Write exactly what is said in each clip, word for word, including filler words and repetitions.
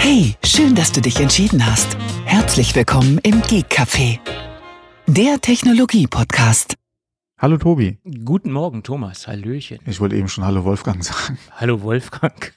Hey, schön, dass du dich entschieden hast. Herzlich willkommen im Geek Café, der Technologie-Podcast. Hallo Tobi. Guten Morgen, Thomas. Hallöchen. Ich wollte eben schon Hallo Wolfgang sagen. Hallo Wolfgang.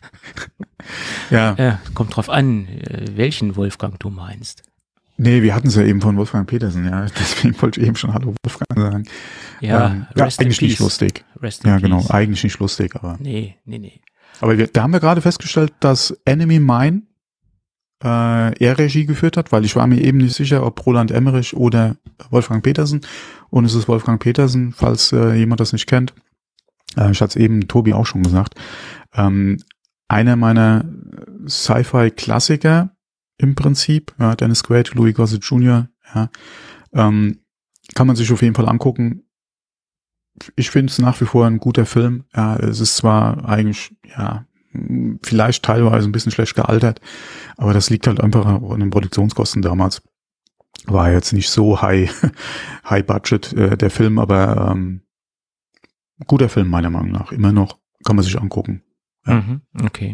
Ja. Ja, kommt drauf an, welchen Wolfgang du meinst. Nee, wir hatten es ja eben von Wolfgang Petersen, ja. Deswegen wollte ich eben schon Hallo Wolfgang sagen. Ja, ähm, ja eigentlich nicht lustig. Rest in ja, genau, peace. eigentlich nicht lustig, aber. Nee, nee, nee. Aber wir, da haben wir gerade festgestellt, dass Enemy Mine äh, er Regie geführt hat, weil ich war mir eben nicht sicher, ob Roland Emmerich oder Wolfgang Petersen. Und es ist Wolfgang Petersen, falls äh, jemand das nicht kennt. Äh, ich hatte es eben Tobi auch schon gesagt. Ähm, einer meiner Sci-Fi-Klassiker im Prinzip, ja, Dennis Quaid, Louis Gossett Junior, ja, ähm, kann man sich auf jeden Fall angucken. Ich finde es nach wie vor ein guter Film. Ja, es ist zwar eigentlich, ja, vielleicht teilweise ein bisschen schlecht gealtert, aber das liegt halt einfach an den Produktionskosten damals. War jetzt nicht so high, high budget äh, der Film, aber ähm, guter Film meiner Meinung nach. Immer noch, kann man sich angucken. Ja. Mhm, okay.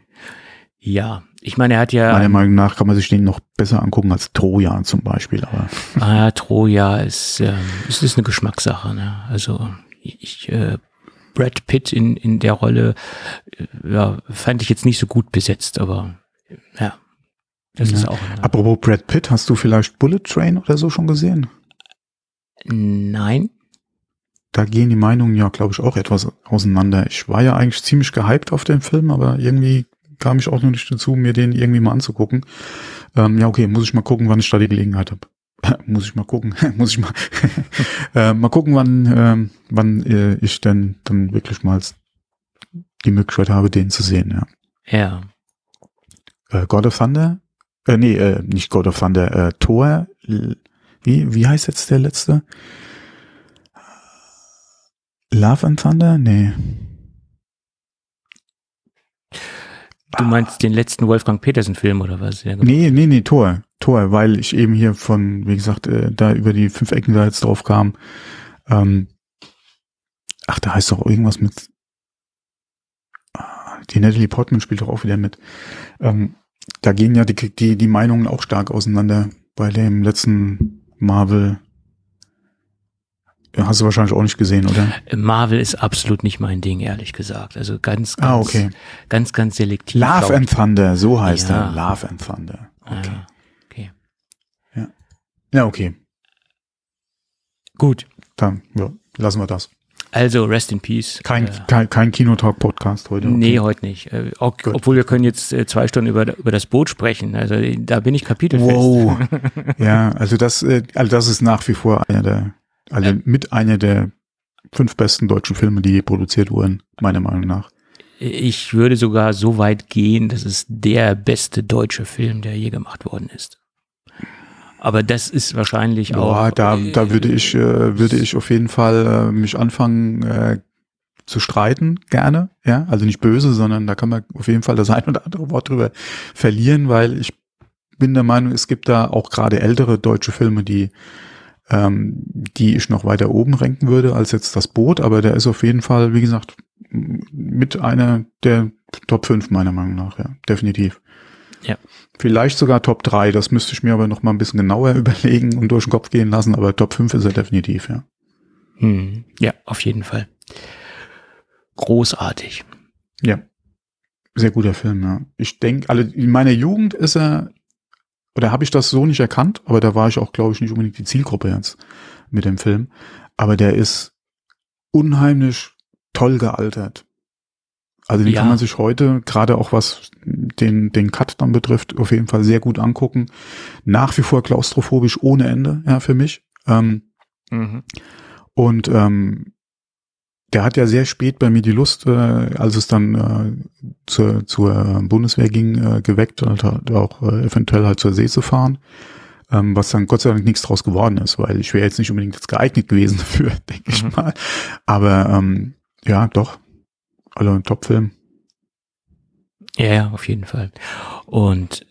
Ja, ich meine, er hat ja... Meiner Meinung nach kann man sich den noch besser angucken als Troja zum Beispiel. Aber ah, Troja ist, ähm, ist, ist eine Geschmackssache, ne? Also ich, äh, Brad Pitt in, in der Rolle, äh, ja, fand ich jetzt nicht so gut besetzt, aber ja, das ja. ist auch... Eine, Apropos Brad Pitt, hast du vielleicht Bullet Train oder so schon gesehen? Nein. Da gehen die Meinungen ja, glaube ich, auch etwas auseinander. Ich war ja eigentlich ziemlich gehypt auf den Film, aber irgendwie kam ich auch noch nicht dazu, mir den irgendwie mal anzugucken. Ähm, ja, okay, muss ich mal gucken, wann ich da die Gelegenheit habe. muss ich mal gucken, muss ich mal äh, mal gucken, wann ähm, wann äh, ich denn dann wirklich mal die Möglichkeit habe, den zu sehen, ja. Ja. Äh, God of Thunder? Äh, nee, äh, nicht God of Thunder, äh, Thor. Wie, wie heißt jetzt der letzte? Love and Thunder? Nee. Du meinst den letzten Wolfgang Petersen-Film oder was? Ja, nee, nee, nee, Thor. Thor, weil ich eben hier von, wie gesagt, äh, da über die fünf Ecken da jetzt drauf kam. Ähm, ach, da heißt doch irgendwas mit. Die Natalie Portman spielt doch auch wieder mit. Ähm, da gehen ja die, die, die Meinungen auch stark auseinander bei dem letzten Marvel. Hast du wahrscheinlich auch nicht gesehen, oder? Marvel ist absolut nicht mein Ding, ehrlich gesagt. Also ganz, ganz, ah, okay. ganz, ganz selektiv. Love and Thunder, so heißt ja. er. Love and Thunder. Okay. Ah, okay. Ja. Ja, okay. Gut. Dann, ja, lassen wir das. Also, Rest in Peace. Kein, äh, kein, kein Kinotalk-Podcast heute. Okay. Nee, heute nicht. Äh, auch, obwohl wir können jetzt äh, zwei Stunden über, über das Boot sprechen. Also, da bin ich kapitelfest. Wow. Ja, also das, äh, also das ist nach wie vor einer der, also äh, mit einer der fünf besten deutschen Filme, die je produziert wurden, meiner Meinung nach. Ich würde sogar so weit gehen, das ist der beste deutsche Film, der je gemacht worden ist. Aber das ist wahrscheinlich ja, auch... da, da würde ich, äh, würde ich auf jeden Fall äh, mich anfangen äh, zu streiten, gerne. Ja, also nicht böse, sondern da kann man auf jeden Fall das ein oder andere Wort drüber verlieren, weil ich bin der Meinung, es gibt da auch gerade ältere deutsche Filme, die ähm, die ich noch weiter oben ranken würde als jetzt das Boot, aber der ist auf jeden Fall, wie gesagt, mit einer der Top fünf meiner Meinung nach, ja, definitiv. Ja. Vielleicht sogar Top drei, das müsste ich mir aber noch mal ein bisschen genauer überlegen und durch den Kopf gehen lassen, aber Top fünf ist er definitiv, ja. Hm, ja, auf jeden Fall. Großartig. Ja, sehr guter Film, ja. Ich denke, also in meiner Jugend ist er, oder habe ich das so nicht erkannt, aber da war ich auch, glaube ich, nicht unbedingt die Zielgruppe jetzt mit dem Film, aber der ist unheimlich toll gealtert. Also den ja. kann man sich heute, gerade auch was den den Cut dann betrifft, auf jeden Fall sehr gut angucken. Nach wie vor klaustrophobisch ohne Ende, ja, für mich. Ähm, mhm. Und ähm, der hat ja sehr spät bei mir die Lust, äh, als es dann äh, zur zur Bundeswehr ging, äh, geweckt und halt auch äh, eventuell halt zur See zu fahren. Ähm, was dann Gott sei Dank nichts draus geworden ist, weil ich wäre jetzt nicht unbedingt jetzt geeignet gewesen dafür, denke mhm. ich mal. Aber ähm, ja, doch. Also ein Top-Film. Ja, ja, auf jeden Fall. Und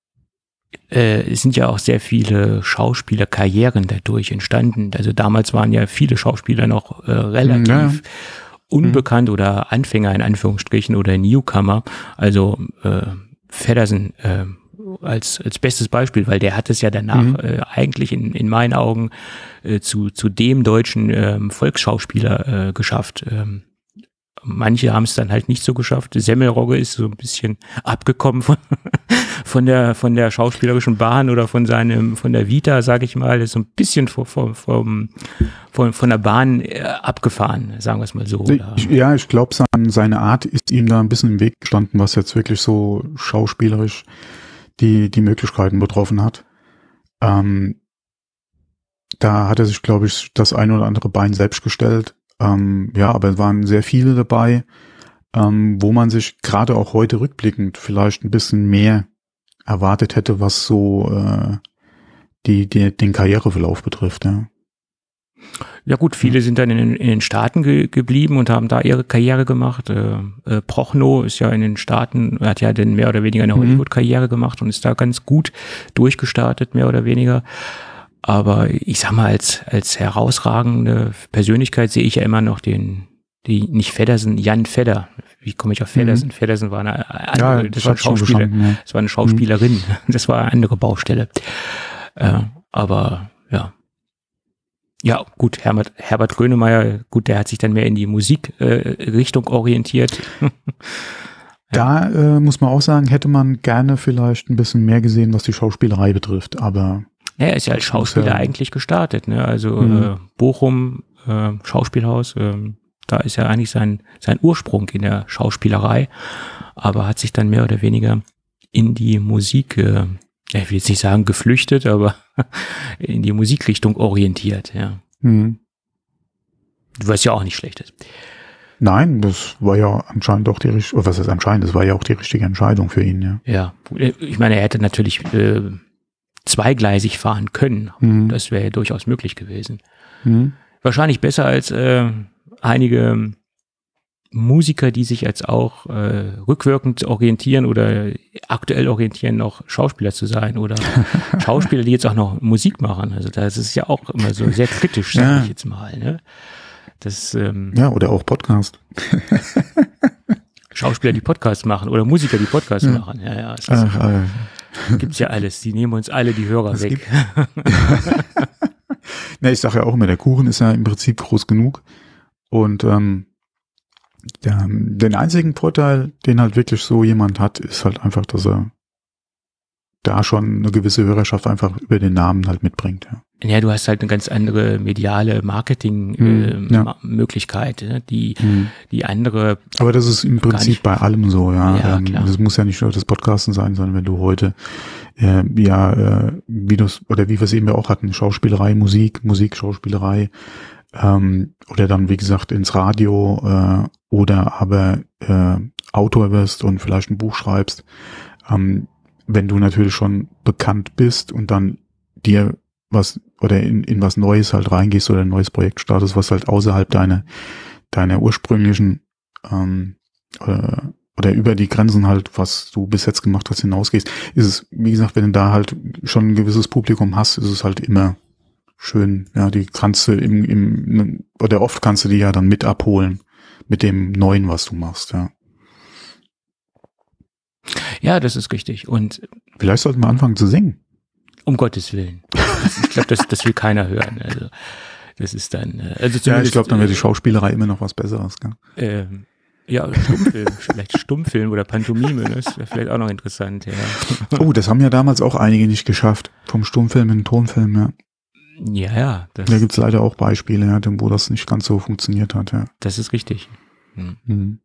äh, es sind ja auch sehr viele Schauspielerkarrieren dadurch entstanden. Also damals waren ja viele Schauspieler noch äh, relativ ja. unbekannt mhm. oder Anfänger in Anführungsstrichen oder Newcomer. Also äh, Feddersen äh, als als bestes Beispiel, weil der hat es ja danach mhm. äh, eigentlich in in meinen Augen äh, zu zu dem deutschen ähm, Volksschauspieler äh, geschafft. Ähm, manche haben es dann halt nicht so geschafft. Semmelrogge ist so ein bisschen abgekommen von von der von der schauspielerischen Bahn oder von seinem von der Vita, sage ich mal, ist so ein bisschen vom vom, vom von von der Bahn äh, abgefahren, sagen wir es mal so. Ich, ja, ich glaube, sein, seine Art ist ihm da ein bisschen im Weg gestanden, was jetzt wirklich so schauspielerisch die die Möglichkeiten betroffen hat. Ähm, da hat er sich, glaube ich, das ein oder andere Bein selbst gestellt. Ähm, ja, aber es waren sehr viele dabei, ähm, wo man sich gerade auch heute rückblickend vielleicht ein bisschen mehr erwartet hätte, was so äh, die, die den Karriereverlauf betrifft. Ja, ja gut, viele sind dann in, in den Staaten ge geblieben und haben da ihre Karriere gemacht. Äh, äh, Prochnow ist ja in den Staaten, hat ja dann mehr oder weniger eine Hollywood-Karriere gemacht und ist da ganz gut durchgestartet, mehr oder weniger. Aber ich sag mal, als als herausragende Persönlichkeit sehe ich ja immer noch den, die nicht Feddersen, Jan Fedder. Wie komme ich auf Feddersen? Mhm. Feddersen war eine andere, ja, das war, Schauspieler, ja. das war eine Schauspielerin, mhm. das war eine andere Baustelle. Äh, aber ja. Ja, gut, Herbert, Herbert Grönemeyer, gut, der hat sich dann mehr in die Musikrichtung äh, orientiert. Da äh, muss man auch sagen, hätte man gerne vielleicht ein bisschen mehr gesehen, was die Schauspielerei betrifft, aber ja, er ist ja als Schauspieler ja eigentlich gestartet, ne? Also mhm. äh, Bochum, äh, Schauspielhaus, äh, da ist ja eigentlich sein sein Ursprung in der Schauspielerei, aber hat sich dann mehr oder weniger in die Musik, äh, ich will jetzt nicht sagen geflüchtet, aber in die Musikrichtung orientiert, ja. Mhm. Was ja auch nicht schlecht ist. Nein, das war ja anscheinend auch die richtige, was ist anscheinend, das war ja auch die richtige Entscheidung für ihn, ja. Ja, ich meine, er hätte natürlich äh, zweigleisig fahren können. Mhm. Das wäre ja durchaus möglich gewesen. Mhm. Wahrscheinlich besser als äh, einige Musiker, die sich jetzt auch äh, rückwirkend orientieren oder aktuell orientieren, noch Schauspieler zu sein oder Schauspieler, die jetzt auch noch Musik machen. Also das ist ja auch immer so sehr kritisch, sag ja. ich jetzt mal. Ne? Das, ähm, ja, oder auch Podcast. Schauspieler, die Podcasts machen oder Musiker, die Podcasts ja. machen. Ja, ja. Es Ach, äh. gibt's ja alles. Die nehmen uns alle die Hörer das weg. Ne, ich sage ja auch immer, der Kuchen ist ja im Prinzip groß genug. Und ähm, der, den einzigen Vorteil, den halt wirklich so jemand hat, ist halt einfach, dass er da schon eine gewisse Hörerschaft einfach über den Namen halt mitbringt. Ja, ja du hast halt eine ganz andere mediale Marketing-Möglichkeit, hm, äh, ja. die hm. die andere. Aber das ist im Prinzip bei allem so, ja. ja ähm, das muss ja nicht nur das Podcasten sein, sondern wenn du heute äh, ja, äh, wie du oder wie wir es eben ja auch hatten, Schauspielerei, Musik, Musik, Schauspielerei, ähm, oder dann wie gesagt ins Radio äh, oder aber äh, Autor wirst und vielleicht ein Buch schreibst. Ähm, wenn du natürlich schon bekannt bist und dann dir was oder in, in was Neues halt reingehst oder ein neues Projekt startest, was halt außerhalb deiner deiner ursprünglichen ähm, oder, oder über die Grenzen halt, was du bis jetzt gemacht hast, hinausgehst, ist es, wie gesagt, wenn du da halt schon ein gewisses Publikum hast, ist es halt immer schön, ja, die kannst du im, im oder oft kannst du die ja dann mit abholen mit dem Neuen, was du machst, ja. Ja, das ist richtig. Und vielleicht sollten wir anfangen zu singen. Um Gottes Willen. Ich glaube, das, das will keiner hören. Also das ist dann. Also ja, ich glaube, dann wäre die Schauspielerei immer noch was Besseres. Gell? Ähm, ja, Stummfilm, vielleicht Stummfilm oder Pantomime, das wäre vielleicht auch noch interessant. Ja. Oh, das haben ja damals auch einige nicht geschafft. Vom Stummfilm in den Tonfilm, ja. Ja, ja. Das da gibt's leider auch Beispiele, ja, wo das nicht ganz so funktioniert hat. Ja. Das ist richtig. Hm. Mhm.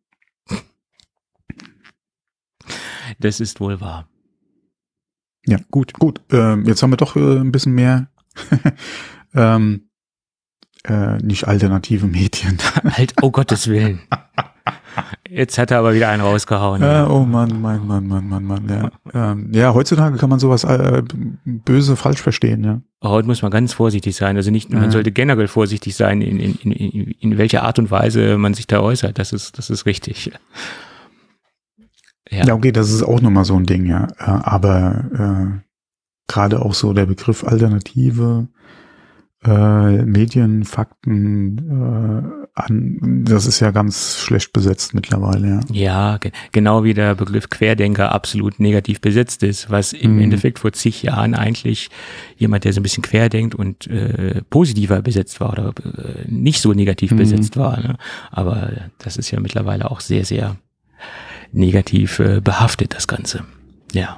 Das ist wohl wahr. Ja, gut, gut. Ähm, jetzt haben wir doch äh, ein bisschen mehr ähm, äh, nicht alternative Medien. Halt, oh Gottes Willen. Jetzt hat er aber wieder einen rausgehauen. Ja, oh Mann, Mann, Mann, Mann, Mann, Mann. Ja, ähm, ja, heutzutage kann man sowas äh, böse falsch verstehen, ja. Heute muss man ganz vorsichtig sein. Also nicht, man ja. sollte generell vorsichtig sein, in, in, in, in welcher Art und Weise man sich da äußert. Das ist, das ist richtig. Ja. ja, okay, das ist auch nochmal so ein Ding, ja. Aber äh, gerade auch so der Begriff alternative äh, Medien, Fakten, äh, an, das ist ja ganz schlecht besetzt mittlerweile, ja. Ja, ge- genau wie der Begriff Querdenker absolut negativ besetzt ist, was im Mhm. Endeffekt vor zig Jahren eigentlich jemand, der so ein bisschen querdenkt und äh, positiver besetzt war oder äh, nicht so negativ Mhm. besetzt war. Ne? Aber das ist ja mittlerweile auch sehr, sehr negativ äh, behaftet, das Ganze. Ja.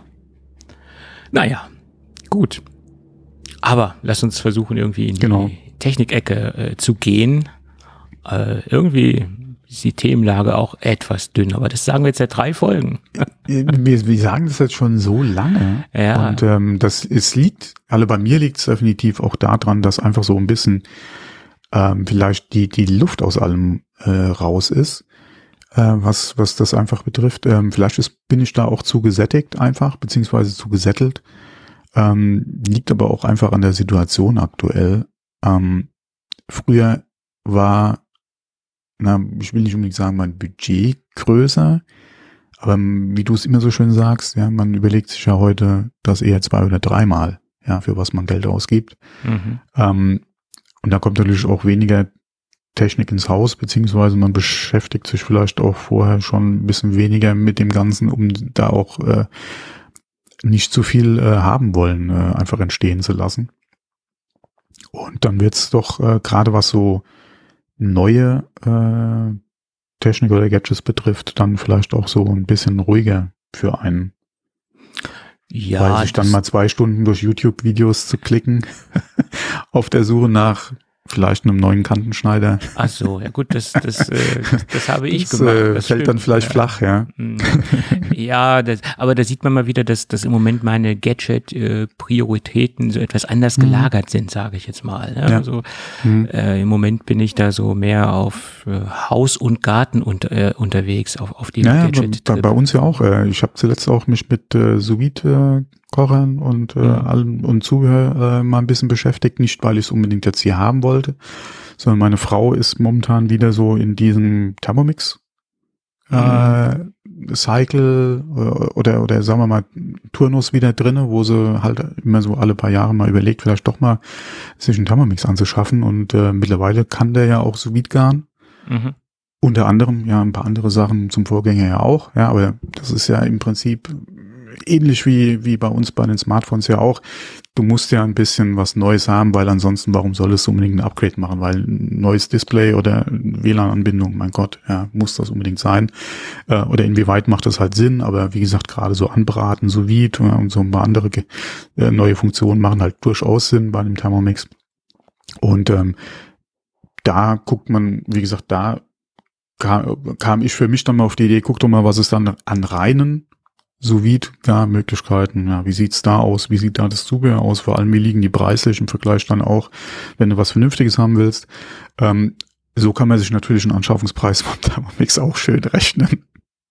Naja, gut. Aber lass uns versuchen, irgendwie in die Genau. Technikecke äh, zu gehen. Äh, irgendwie ist die Themenlage auch etwas dünn, aber das sagen wir jetzt seit drei Folgen. Wir, wir sagen das jetzt schon so lange. Ja. Und ähm, das es liegt, also bei mir liegt es definitiv auch daran, dass einfach so ein bisschen ähm, vielleicht die die Luft aus allem äh, raus ist, äh, was was das einfach betrifft. Ähm, vielleicht ist, bin ich da auch zu gesättigt einfach, beziehungsweise zu gesättelt. Ähm, liegt aber auch einfach an der Situation aktuell. Ähm, früher war, na, ich will nicht unbedingt sagen, mein Budget größer, aber wie du es immer so schön sagst, ja, man überlegt sich ja heute das eher zwei oder dreimal, ja, für was man Geld ausgibt. Mhm. Ähm, und da kommt natürlich auch weniger Technik ins Haus, beziehungsweise man beschäftigt sich vielleicht auch vorher schon ein bisschen weniger mit dem Ganzen, um da auch äh, nicht zu viel äh, haben wollen, äh, einfach entstehen zu lassen. Und dann wird's doch äh, gerade was so neue äh, Technik oder Gadgets betrifft, dann vielleicht auch so ein bisschen ruhiger für einen. Ja, Weil sich dann das- mal zwei Stunden durch YouTube-Videos zu klicken, auf der Suche nach vielleicht einem neuen Kantenschneider. Ach so, ja gut, das, das, äh, das, das habe ich Das, gemacht. äh, Das fällt stimmt, dann vielleicht ja. flach, ja. Mm. Ja, das, aber da sieht man mal wieder, dass, dass im Moment meine Gadget-Prioritäten so etwas anders Mhm. gelagert sind, sage ich jetzt mal. Ne? Ja. Also Mhm. äh, im Moment bin ich da so mehr auf äh, Haus und Garten unter, äh, unterwegs, auf, auf die Ja, ja, bei, Gadget. bei, bei uns ja auch. Äh, ich habe zuletzt auch mich mit äh, Sous-Vide-Kochern und äh, Mhm. allem und Zubehör äh, mal ein bisschen beschäftigt. Nicht, weil ich es unbedingt jetzt hier haben wollte, sondern meine Frau ist momentan wieder so in diesem Thermomix äh, Cycle äh, oder oder sagen wir mal Turnus wieder drinne, wo sie halt immer so alle paar Jahre mal überlegt, vielleicht doch mal sich einen Thermomix anzuschaffen. Und äh, mittlerweile kann der ja auch Sous-Vide garen. Mhm. Unter anderem, ja, ein paar andere Sachen zum Vorgänger ja auch, ja, aber das ist ja im Prinzip ähnlich wie, wie bei uns bei den Smartphones ja auch. Du musst ja ein bisschen was Neues haben, weil ansonsten, warum solltest du unbedingt ein Upgrade machen? Weil ein neues Display oder W L A N-Anbindung, mein Gott, ja, muss das unbedingt sein. Äh, oder inwieweit macht das halt Sinn? Aber wie gesagt, gerade so Anbraten, sous vide ja, und so ein paar andere äh, neue Funktionen machen halt durchaus Sinn bei einem Thermomix. Und ähm, da guckt man, wie gesagt, da kam, kam ich für mich dann mal auf die Idee, guck doch mal, was es dann an reinen Sous-Vide-Möglichkeiten, ja, wie sieht's da aus, wie sieht da das Zubehör aus, vor allem wie liegen die preislich im Vergleich dann auch, wenn du was Vernünftiges haben willst. Ähm, so kann man sich natürlich einen Anschaffungspreis vom Thermomix auch schön rechnen.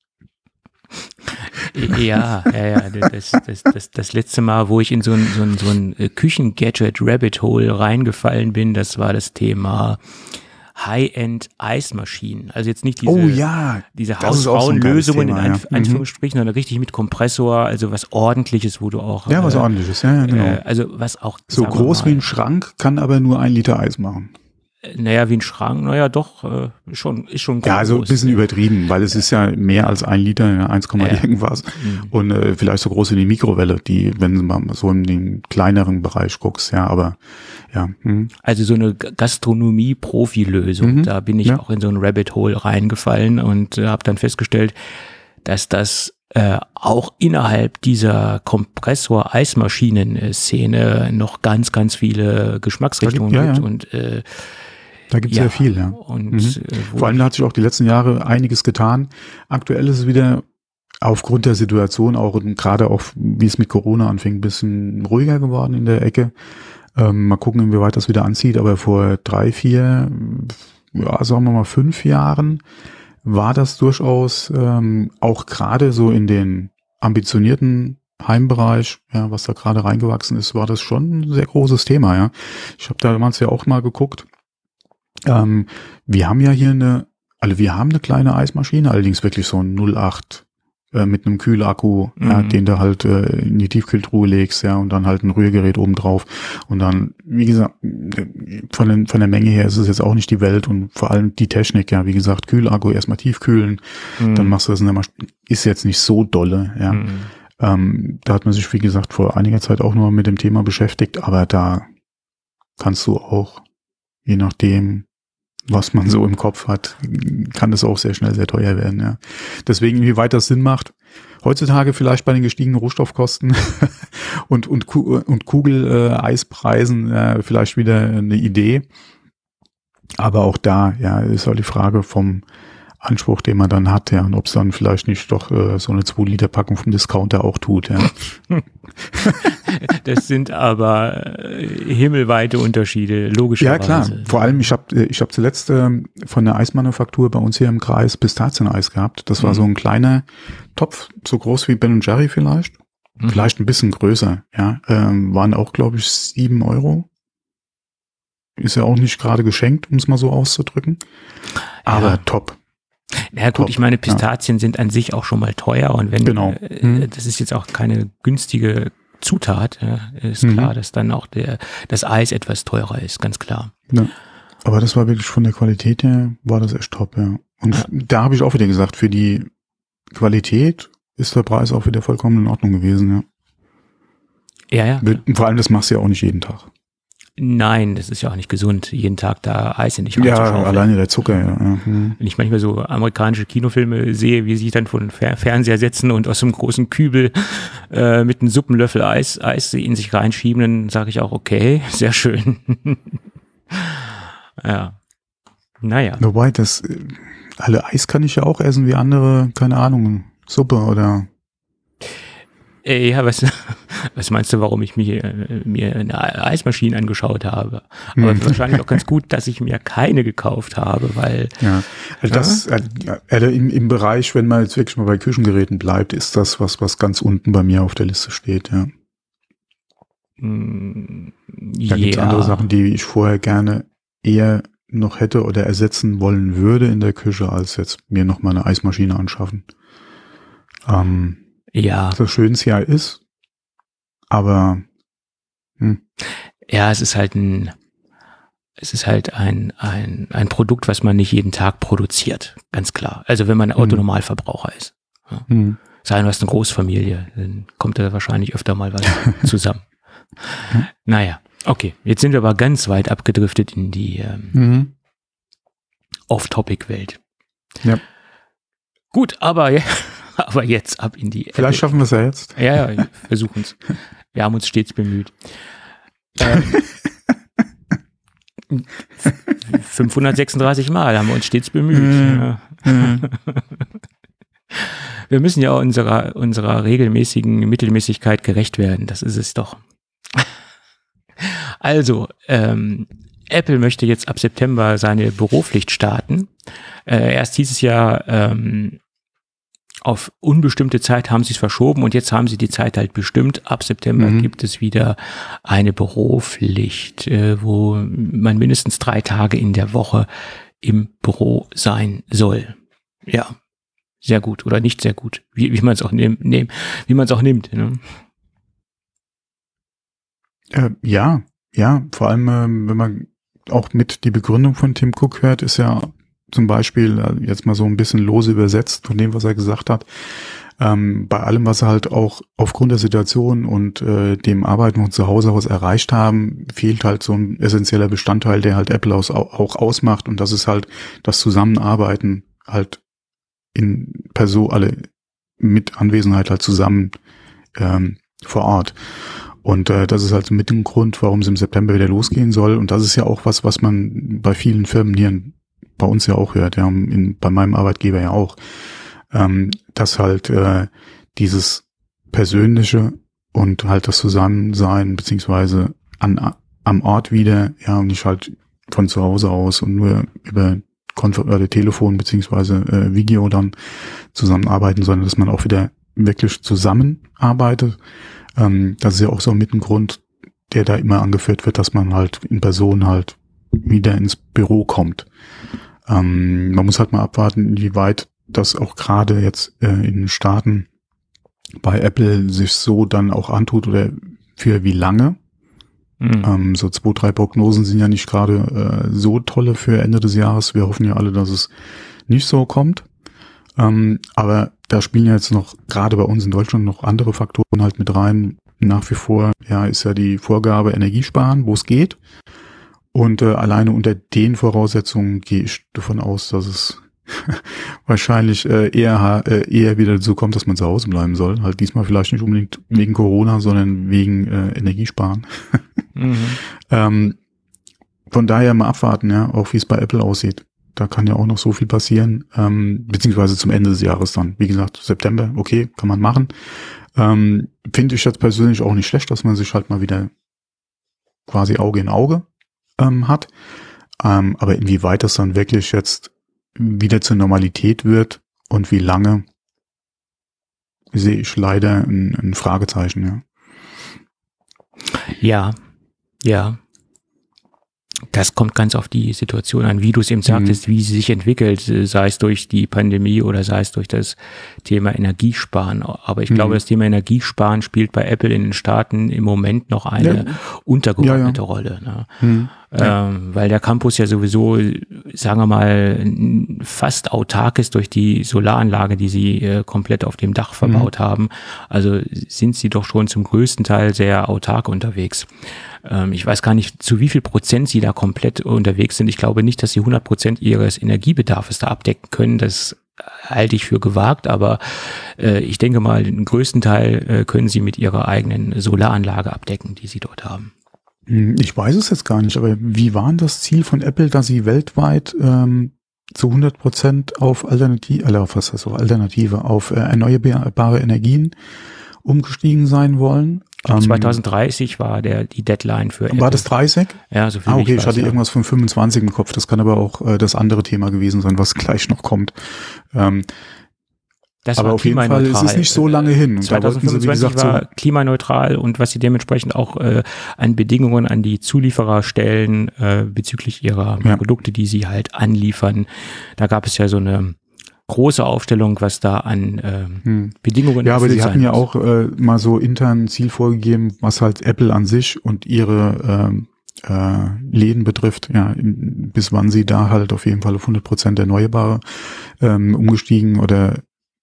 Ja, ja, ja, das, das, das, das letzte Mal, wo ich in so ein, so ein, so ein Küchen-Gadget-Rabbit-Hole reingefallen bin, das war das Thema High-End-Eismaschinen. Also jetzt nicht diese, Oh ja, diese das ist auch so ein geiles Hausfrauenlösungen in Thema, ja. Anf- Anführungsstrichen, sondern richtig mit Kompressor, also was Ordentliches, wo du auch Ja, was äh, ordentliches, ja, ja, genau. äh, also was auch So sagen wir groß mal, wie ein Schrank, kann aber nur ein Liter Eis machen. naja, wie ein Schrank, naja, doch, äh, schon, ist schon groß. Ja, also ein bisschen übertrieben, weil es ist ja mehr als ein Liter, ja, eins, Ja. irgendwas. Mhm. Und äh, vielleicht so groß wie die Mikrowelle, die, wenn du mal so in den kleineren Bereich guckst, ja, aber ja. Hm. Also so eine G- Gastronomie-Profi-Lösung. Mhm. Da bin ich Ja. auch in so ein Rabbit Hole reingefallen und äh, habe dann festgestellt, dass das äh, auch innerhalb dieser Kompressor-Eismaschinen-Szene noch ganz, ganz viele Geschmacksrichtungen Da gibt- ja, gibt ja. und äh, Da gibt's ja, sehr viel, ja. Und Mhm. äh, wo Vor allem da hat sich auch die letzten Jahre einiges getan. Aktuell ist es wieder aufgrund der Situation, auch und gerade auch, wie es mit Corona anfing, ein bisschen ruhiger geworden in der Ecke. Ähm, mal gucken, inwieweit das wieder anzieht. Aber vor drei, vier, ja, sagen wir mal fünf Jahren war das durchaus ähm, auch gerade so in den ambitionierten Heimbereich, ja, was da gerade reingewachsen ist, war das schon ein sehr großes Thema, ja. Ich habe damals ja auch mal geguckt. Ähm, wir haben ja hier eine, also wir haben eine kleine Eismaschine, allerdings wirklich so ein null acht äh, mit einem Kühlakku, Mhm. ja, den du halt äh, in die Tiefkühltruhe legst, ja, und dann halt ein Rührgerät oben drauf. Und dann, wie gesagt, von, den, von der Menge her ist es jetzt auch nicht die Welt und vor allem die Technik, ja, wie gesagt, Kühlakku erstmal tiefkühlen, Mhm. dann machst du das in der Maschine, ist jetzt nicht so dolle, ja. Mhm. Ähm, da hat man sich, wie gesagt, vor einiger Zeit auch noch mit dem Thema beschäftigt, aber da kannst du auch, je nachdem, was man so im Kopf hat, kann das auch sehr schnell sehr teuer werden, ja. Deswegen, wie weit das Sinn macht, heutzutage vielleicht bei den gestiegenen Rohstoffkosten und, und, Ku- und Kugel-Eispreisen äh, vielleicht wieder eine Idee. Aber auch da, ja, ist halt die Frage vom Anspruch, den man dann hat, ja, und ob es dann vielleicht nicht doch äh, so eine zwei Liter Packung vom Discounter auch tut, ja. Das sind aber äh, himmelweite Unterschiede, Ja, logischerweise. klar. Vor allem, ich habe ich hab zuletzt ähm, von der Eismanufaktur bei uns hier im Kreis Pistazieneis gehabt. Das war Mhm. so ein kleiner Topf, so groß wie Ben und Jerry vielleicht. Mhm. Vielleicht ein bisschen größer, ja. Ähm, waren auch, glaube ich, sieben Euro. Ist ja auch nicht gerade geschenkt, um es mal so auszudrücken. Aber Ja. top. Ja gut, Top, ich meine, Pistazien sind an sich auch schon mal teuer und wenn, Genau. äh, Mhm. das ist jetzt auch keine günstige Zutat, ja, ist Mhm. klar, dass dann auch der, das Eis etwas teurer ist, ganz klar. Ja. Aber das war wirklich von der Qualität her, war das echt top, ja. Und Ja. da habe ich auch wieder gesagt, für die Qualität ist der Preis auch wieder vollkommen in Ordnung gewesen, ja. Ja, ja. Und vor allem, das machst du ja auch nicht jeden Tag. Nein, das ist ja auch nicht gesund, jeden Tag da Eis in dich Ja, reinzuschaufeln. alleine der Zucker, ja. ja. Hm. Wenn ich manchmal so amerikanische Kinofilme sehe, wie sie sich dann vor den Fer- Fernseher setzen und aus so einem großen Kübel äh, mit einem Suppenlöffel Eis, Eis in sich reinschieben, dann sage ich auch, okay, sehr schön. Ja. Naja. Wobei, das, äh, alle Eis kann ich ja auch essen wie andere, keine Ahnung, Suppe oder. Äh, Ja, was, was meinst du, warum ich mir, äh, mir eine Eismaschine angeschaut habe? Aber Hm. wahrscheinlich auch ganz gut, dass ich mir keine gekauft habe, weil Ja, also das, äh, also im, im Bereich, wenn man jetzt wirklich mal bei Küchengeräten bleibt, ist das was, was ganz unten bei mir auf der Liste steht, ja. mh, Da gibt's ja. andere Sachen, die ich vorher gerne eher noch hätte oder ersetzen wollen würde in der Küche, als jetzt mir noch mal eine Eismaschine anschaffen. Ähm, Ja, so schön es ja ist, aber hm, ja, es ist halt ein, es ist halt ein, ein, ein Produkt, was man nicht jeden Tag produziert, ganz klar. Also wenn man Mhm. Autonormalverbraucher ist. hm. Sei du hast eine Großfamilie, dann kommt da wahrscheinlich öfter mal was zusammen. Naja, okay, jetzt sind wir aber ganz weit abgedriftet in die ähm, Mhm. Off-Topic-Welt. Ja. Gut, aber, aber jetzt ab in die Vielleicht schaffen wir es ja jetzt. Ja, ja, versuchen es. Wir haben uns stets bemüht. Ähm, fünfhundertsechsunddreißig Mal haben wir uns stets bemüht. Mhm. Ja. Mhm. Wir müssen ja unserer, unserer regelmäßigen Mittelmäßigkeit gerecht werden. Das ist es doch. Also, ähm, Apple möchte jetzt ab September seine Büropflicht starten. Äh, erst hieß es ja, ähm, auf unbestimmte Zeit haben sie es verschoben und jetzt haben sie die Zeit halt bestimmt. Ab September Mhm. gibt es wieder eine Büropflicht, äh, wo man mindestens drei Tage in der Woche im Büro sein soll. Ja, sehr gut oder nicht sehr gut, wie, wie man es auch nimmt, nehm, wie man es auch nimmt. Ne? Äh, ja, ja, vor allem, ähm, wenn man auch mit die Begründung von Tim Cook hört, ist ja zum Beispiel, äh, jetzt mal so ein bisschen lose übersetzt von dem, was er gesagt hat, ähm, bei allem, was sie halt auch aufgrund der Situation und äh, dem Arbeiten von zu Hause aus erreicht haben, fehlt halt so ein essentieller Bestandteil, der halt Apple aus, auch ausmacht, und das ist halt das Zusammenarbeiten halt in Person, alle mit Anwesenheit halt zusammen ähm, vor Ort. Und äh, das ist halt mit dem Grund, warum es im September wieder losgehen soll. Und das ist ja auch was, was man bei vielen Firmen hier in, bei uns ja auch hört, ja, in, bei meinem Arbeitgeber ja auch, ähm, dass halt äh, dieses Persönliche und halt das Zusammensein beziehungsweise an am Ort wieder, ja, und nicht halt von zu Hause aus und nur über Konfer- oder Telefon beziehungsweise äh, Video dann zusammenarbeiten, sondern dass man auch wieder wirklich zusammenarbeitet. Ähm, das ist ja auch so mit ein Grund, der da immer angeführt wird, dass man halt in Person halt wieder ins Büro kommt. Ähm, man muss halt mal abwarten, inwieweit das auch gerade jetzt äh, in den Staaten bei Apple sich so dann auch antut oder für wie lange. Mhm. Ähm, so zwei, drei Prognosen sind ja nicht gerade äh, so tolle für Ende des Jahres. Wir hoffen ja alle, dass es nicht so kommt. Ähm, aber da spielen ja jetzt noch, gerade bei uns in Deutschland, noch andere Faktoren halt mit rein. Nach wie vor, ja, ist ja die Vorgabe Energiesparen, wo es geht. Und äh, alleine unter den Voraussetzungen gehe ich davon aus, dass es wahrscheinlich äh, eher äh, eher wieder dazu kommt, dass man zu Hause bleiben soll. Halt diesmal vielleicht nicht unbedingt wegen Corona, sondern wegen äh, Energiesparen. mhm. ähm, von daher mal abwarten, ja, auch wie es bei Apple aussieht. Da kann ja auch noch so viel passieren, ähm, beziehungsweise zum Ende des Jahres dann. Wie gesagt, September, okay, kann man machen. Ähm, finde ich jetzt persönlich auch nicht schlecht, dass man sich halt mal wieder quasi Auge in Auge ähm, hat. Ähm, aber inwieweit das dann wirklich jetzt wieder zur Normalität wird und wie lange, sehe ich leider ein, ein Fragezeichen, ja. Ja, ja. Das kommt ganz auf die Situation an, wie du es eben sagtest, mhm. wie sie sich entwickelt, sei es durch die Pandemie oder sei es durch das Thema Energiesparen. Aber ich mhm. glaube, das Thema Energiesparen spielt bei Apple in den Staaten im Moment noch eine ja. untergeordnete ja, ja. Rolle. Ne? Mhm. Ja. Ähm, weil der Campus ja sowieso, sagen wir mal, fast autark ist durch die Solaranlage, die sie äh, komplett auf dem Dach verbaut mhm. haben. Also sind sie doch schon zum größten Teil sehr autark unterwegs. Ähm, ich weiß gar nicht, zu wie viel Prozent sie da komplett unterwegs sind. Ich glaube nicht, dass sie hundert Prozent ihres Energiebedarfs da abdecken können. Das halte ich für gewagt, aber äh, ich denke mal, den größten Teil äh, können sie mit ihrer eigenen Solaranlage abdecken, die sie dort haben. Ich weiß es jetzt gar nicht, aber wie war denn das Ziel von Apple, dass sie weltweit ähm, zu hundert Prozent auf Alternative, also auf was heißt auf Alternative, auf äh, erneuerbare Energien umgestiegen sein wollen? zwanzig dreißig war der die Deadline für Apple. War das dreißig? Ja, so viel Ah, okay, ich, ich hatte ja. irgendwas von fünfundzwanzig im Kopf. Das kann aber auch äh, das andere Thema gewesen sein, was gleich noch kommt. Ähm, Das aber auf jeden Fall ist es nicht so lange hin. Und zwanzig fünfundzwanzig da wollten sie, wie gesagt, war so klimaneutral und was sie dementsprechend auch äh, an Bedingungen an die Zulieferer stellen äh, bezüglich ihrer ja. Produkte, die sie halt anliefern. Da gab es ja so eine große Aufstellung, was da an äh, hm. Bedingungen ja, aber die hatten ja auch äh, mal so intern ein Ziel vorgegeben, was halt Apple an sich und ihre äh, äh, Läden betrifft, ja, bis wann sie da halt auf jeden Fall auf hundert Prozent erneuerbare ähm, umgestiegen oder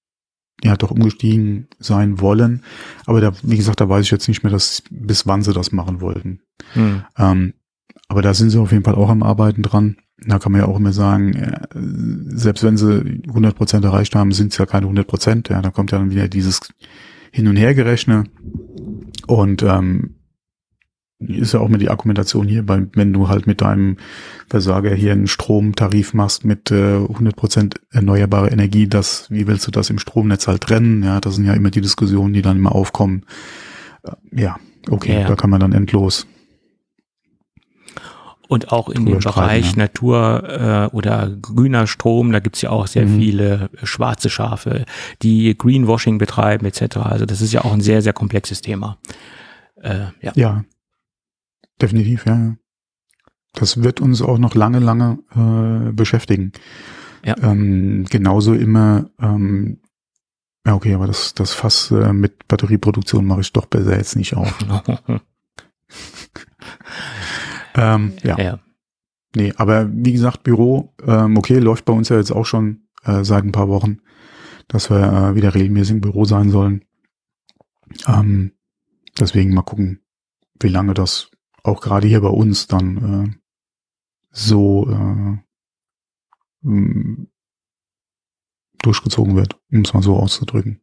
ja doch umgestiegen sein wollen. Aber da, wie gesagt, da weiß ich jetzt nicht mehr, dass, bis wann sie das machen wollten. Hm. Ähm, aber da sind sie auf jeden Fall auch am Arbeiten dran. Da kann man ja auch immer sagen, äh, selbst wenn sie hundert Prozent erreicht haben, sind es ja keine hundert Prozent. Ja, da kommt ja dann wieder dieses Hin- und Hergerechne. Und ähm, ist ja auch mit die Argumentation hier, bei, wenn du halt mit deinem Versorger hier einen Stromtarif machst mit äh, hundert Prozent erneuerbare Energie, das, wie willst du das im Stromnetz halt trennen? Ja, das sind ja immer die Diskussionen, die dann immer aufkommen. Äh, ja, okay, ja. Da kann man dann endlos. Und auch in dem Bereich ja. Natur äh, oder grüner Strom, da gibt's ja auch sehr mhm. viele schwarze Schafe, die Greenwashing betreiben et cetera. Also das ist ja auch ein sehr, sehr komplexes Thema. Äh, ja. ja, definitiv, ja. Das wird uns auch noch lange, lange äh, beschäftigen. Ja. Ähm, genauso immer, ähm, ja okay, aber das, das Fass äh, mit Batterieproduktion mache ich doch besser jetzt nicht auf. Ähm, ja. ja. Nee, aber wie gesagt, Büro, ähm, okay, läuft bei uns ja jetzt auch schon äh, seit ein paar Wochen, dass wir äh, wieder regelmäßig im Büro sein sollen. Ähm, deswegen mal gucken, wie lange das auch gerade hier bei uns dann äh, so äh, m- durchgezogen wird, um es mal so auszudrücken.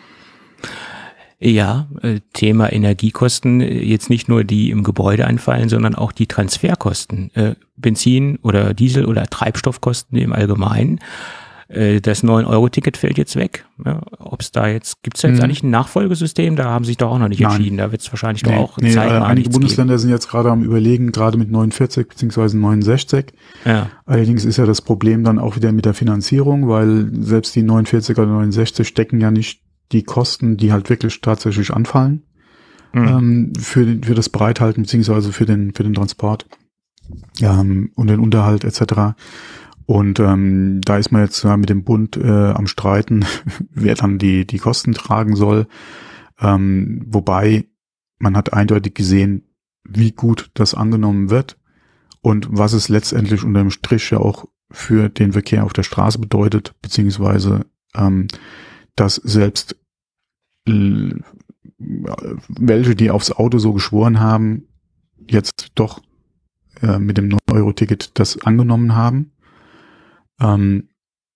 Ja, Thema Energiekosten, jetzt nicht nur die im Gebäude anfallen, sondern auch die Transferkosten, Benzin oder Diesel oder Treibstoffkosten im Allgemeinen. Das neun Euro Ticket fällt jetzt weg. Ja, ob es da jetzt, gibt es da jetzt mhm. eigentlich ein Nachfolgesystem? Da haben sich doch auch noch nicht Nein. entschieden. Da wird es wahrscheinlich nee, doch auch nee, zeitnah äh, einige Bundesländer geben. sind jetzt gerade am Überlegen, gerade mit neunundvierzig beziehungsweise neunundsechzig. Ja. Allerdings ist ja das Problem dann auch wieder mit der Finanzierung, weil selbst die neunundvierzig oder neunundsechzig decken ja nicht die Kosten, die halt wirklich tatsächlich anfallen, mhm. ähm, für, den, für das Bereithalten beziehungsweise für den, für den Transport ähm, und den Unterhalt et cetera. Und ähm, da ist man jetzt ja, mit dem Bund äh, am Streiten, wer dann die die Kosten tragen soll. Ähm, wobei man hat eindeutig gesehen, wie gut das angenommen wird und was es letztendlich unter dem Strich ja auch für den Verkehr auf der Straße bedeutet, beziehungsweise ähm, dass selbst l- welche, die aufs Auto so geschworen haben, jetzt doch äh, mit dem neun Euro Ticket das angenommen haben. Ähm,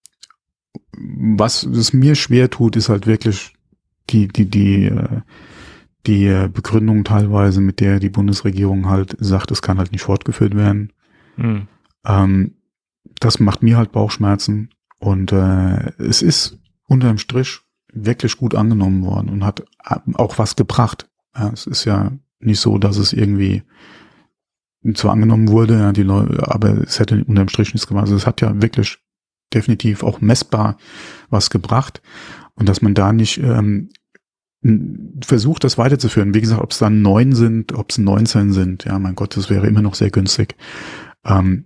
was es mir schwer tut, ist halt wirklich die, die, die, äh, die Begründung teilweise, mit der die Bundesregierung halt sagt, es kann halt nicht fortgeführt werden. Mhm. Ähm, das macht mir halt Bauchschmerzen und äh, es ist unterm Strich wirklich gut angenommen worden und hat auch was gebracht. Ja, es ist ja nicht so, dass es irgendwie zwar angenommen wurde, ja, die Leute, aber es hätte unterm Strich nichts gemacht. Also es hat ja wirklich definitiv auch messbar was gebracht und dass man da nicht ähm, versucht, das weiterzuführen. Wie gesagt, ob es dann neun sind, ob es neunzehn sind, ja, mein Gott, das wäre immer noch sehr günstig. Ähm,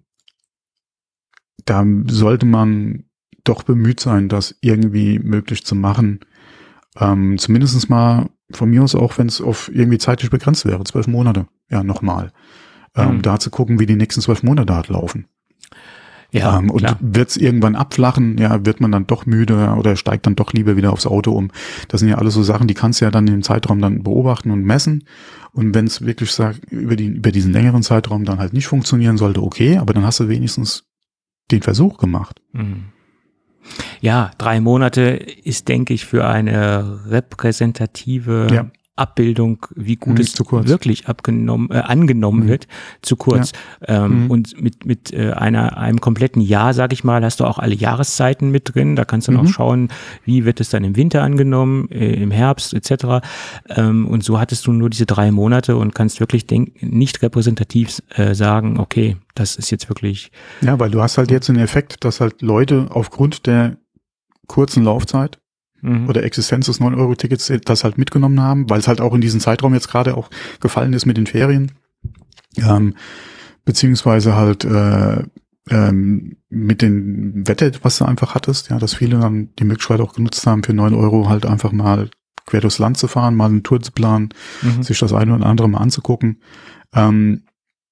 da sollte man doch bemüht sein, das irgendwie möglich zu machen. Ähm, zumindest mal von mir aus auch, wenn es auf irgendwie zeitlich begrenzt wäre, zwölf Monate, ja, nochmal. Ähm, Mhm. da zu gucken, wie die nächsten zwölf Monate halt laufen. Ja, ähm, und wird es irgendwann abflachen, ja, wird man dann doch müde oder steigt dann doch lieber wieder aufs Auto um. Das sind ja alles so Sachen, die kannst du ja dann im Zeitraum dann beobachten und messen. Und wenn es wirklich sagt, über, die, über diesen längeren Zeitraum dann halt nicht funktionieren sollte, okay, aber dann hast du wenigstens den Versuch gemacht. Mhm. Ja, drei Monate ist, denke ich, für eine repräsentative Ja. Abbildung, wie gut Nicht es zu kurz. wirklich abgenommen, äh, angenommen Mhm. wird, zu kurz. Ähm, Mhm. Und mit mit äh, einer einem kompletten Jahr, sag ich mal, hast du auch alle Jahreszeiten mit drin. Da kannst du dann Mhm. auch schauen, wie wird es dann im Winter angenommen, äh, im Herbst et cetera. Ähm, und so hattest du nur diese drei Monate und kannst wirklich denk nicht repräsentativ äh, sagen, okay, das ist jetzt wirklich. Ja, weil du hast halt jetzt den Effekt, dass halt Leute aufgrund der kurzen Laufzeit Mhm. oder Existenz des neun Euro Tickets das halt mitgenommen haben, weil es halt auch in diesen Zeitraum jetzt gerade auch gefallen ist mit den Ferien, ähm, beziehungsweise halt äh, ähm, mit dem Wetter, was du einfach hattest, ja, dass viele dann die Möglichkeit auch genutzt haben, für neun Euro halt einfach mal quer durchs Land zu fahren, mal eine Tour zu planen, Mhm. sich das eine oder andere mal anzugucken. Ähm,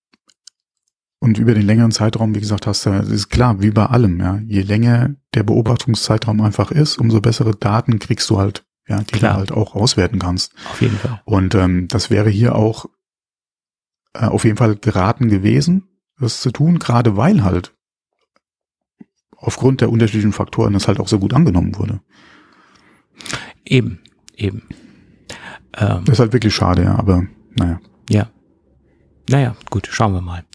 Und über den längeren Zeitraum, wie gesagt, hast du, das ist klar, wie bei allem, ja. Je länger der Beobachtungszeitraum einfach ist, umso bessere Daten kriegst du halt, ja, die Klar. du halt auch auswerten kannst. Auf jeden Fall. Und ähm, das wäre hier auch äh, auf jeden Fall geraten gewesen, das zu tun, gerade weil halt aufgrund der unterschiedlichen Faktoren das halt auch so gut angenommen wurde. Eben, eben. Ähm, Das ist halt wirklich schade, ja, aber naja. ja. Naja, gut, schauen wir mal.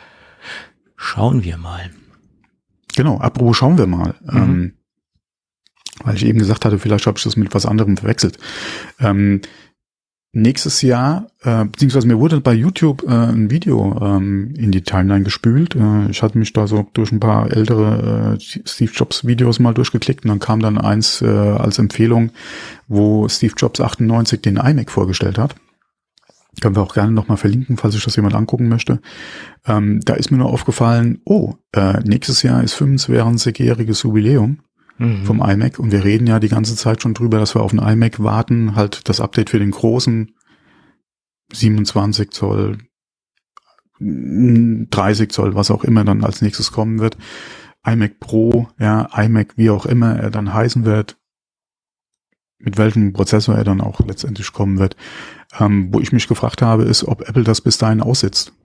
Schauen wir mal. Genau, apropos schauen wir mal. Mhm. Ähm, weil ich eben gesagt hatte, vielleicht habe ich das mit was anderem verwechselt. Ähm, nächstes Jahr, äh, beziehungsweise mir wurde bei YouTube äh, ein Video ähm, in die Timeline gespült. Äh, ich hatte mich da so durch ein paar ältere äh, Steve Jobs Videos mal durchgeklickt und dann kam dann eins äh, als Empfehlung, wo Steve Jobs achtundneunzig den iMac vorgestellt hat. Können wir auch gerne nochmal verlinken, falls sich das jemand angucken möchte. Ähm, da ist mir nur aufgefallen, oh, äh, nächstes Jahr ist fünfundzwanzigjähriges Jubiläum Mhm. vom iMac und wir reden ja die ganze Zeit schon drüber, dass wir auf den iMac warten, halt das Update für den großen siebenundzwanzig Zoll, dreißig Zoll, was auch immer dann als nächstes kommen wird. iMac Pro, ja, iMac, wie auch immer er dann heißen wird, mit welchem Prozessor er dann auch letztendlich kommen wird. Ähm, wo ich mich gefragt habe, ist, ob Apple das bis dahin aussitzt.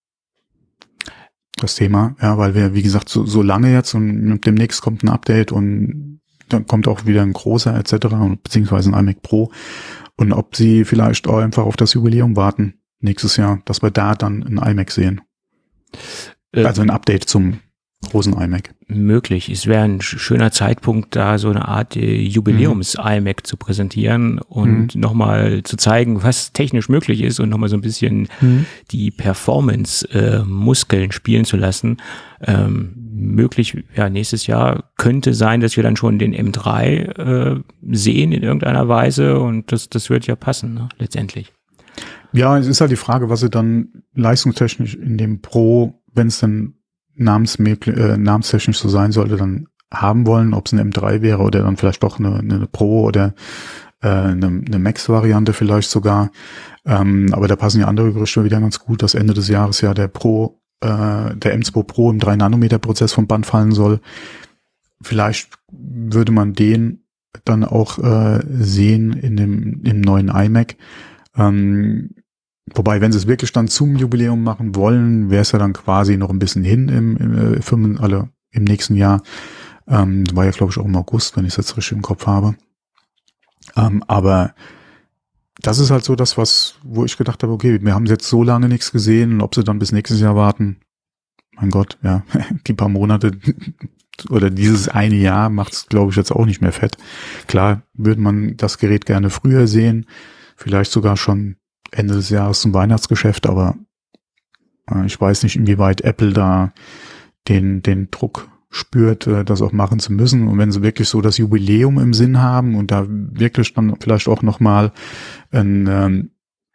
Das Thema, ja, weil wir, wie gesagt, so, so lange jetzt und demnächst kommt ein Update und dann kommt auch wieder ein großer et cetera, beziehungsweise ein iMac Pro. Und ob sie vielleicht auch einfach auf das Jubiläum warten nächstes Jahr, dass wir da dann ein iMac sehen. Äh, Also ein Update zum großen iMac. möglich. Es wäre ein sch- schöner Zeitpunkt, da so eine Art äh, Jubiläums-iMac zu präsentieren und Mhm. nochmal zu zeigen, was technisch möglich ist und nochmal so ein bisschen Mhm. die Performance-Muskeln spielen zu lassen. Ähm, möglich, ja, nächstes Jahr könnte sein, dass wir dann schon den M drei äh, sehen in irgendeiner Weise und das, das wird ja passen, ne, letztendlich. Ja, es ist halt die Frage, was sie dann leistungstechnisch in dem Pro, wenn es dann namensmöglich, äh, namenstechnisch so sein sollte, dann haben wollen, ob es ein M drei wäre oder dann vielleicht doch eine, eine Pro oder äh, eine, eine Max-Variante vielleicht sogar. Ähm, aber da passen ja andere Gerüchte wieder ganz gut, dass Ende des Jahres ja der Pro, äh, der M zwei Pro im drei Nanometer Prozess vom Band fallen soll. Vielleicht würde man den dann auch äh, sehen in dem im neuen iMac. Ähm, wobei, wenn sie es wirklich dann zum Jubiläum machen wollen, wäre es ja dann quasi noch ein bisschen hin im, im, im, also im nächsten Jahr. Ähm, war ja, glaube ich, auch im August, wenn ich es jetzt richtig im Kopf habe. Ähm, aber das ist halt so das, was, wo ich gedacht habe, okay, wir haben jetzt so lange nichts gesehen und ob sie dann bis nächstes Jahr warten, mein Gott, ja, die paar Monate oder dieses eine Jahr macht es, glaube ich, jetzt auch nicht mehr fett. Klar würde man das Gerät gerne früher sehen, vielleicht sogar schon Ende des Jahres zum Weihnachtsgeschäft, aber äh, ich weiß nicht, inwieweit Apple da den, den Druck spürt, das auch machen zu müssen. Und wenn sie wirklich so das Jubiläum im Sinn haben und da wirklich dann vielleicht auch nochmal ein, ähm,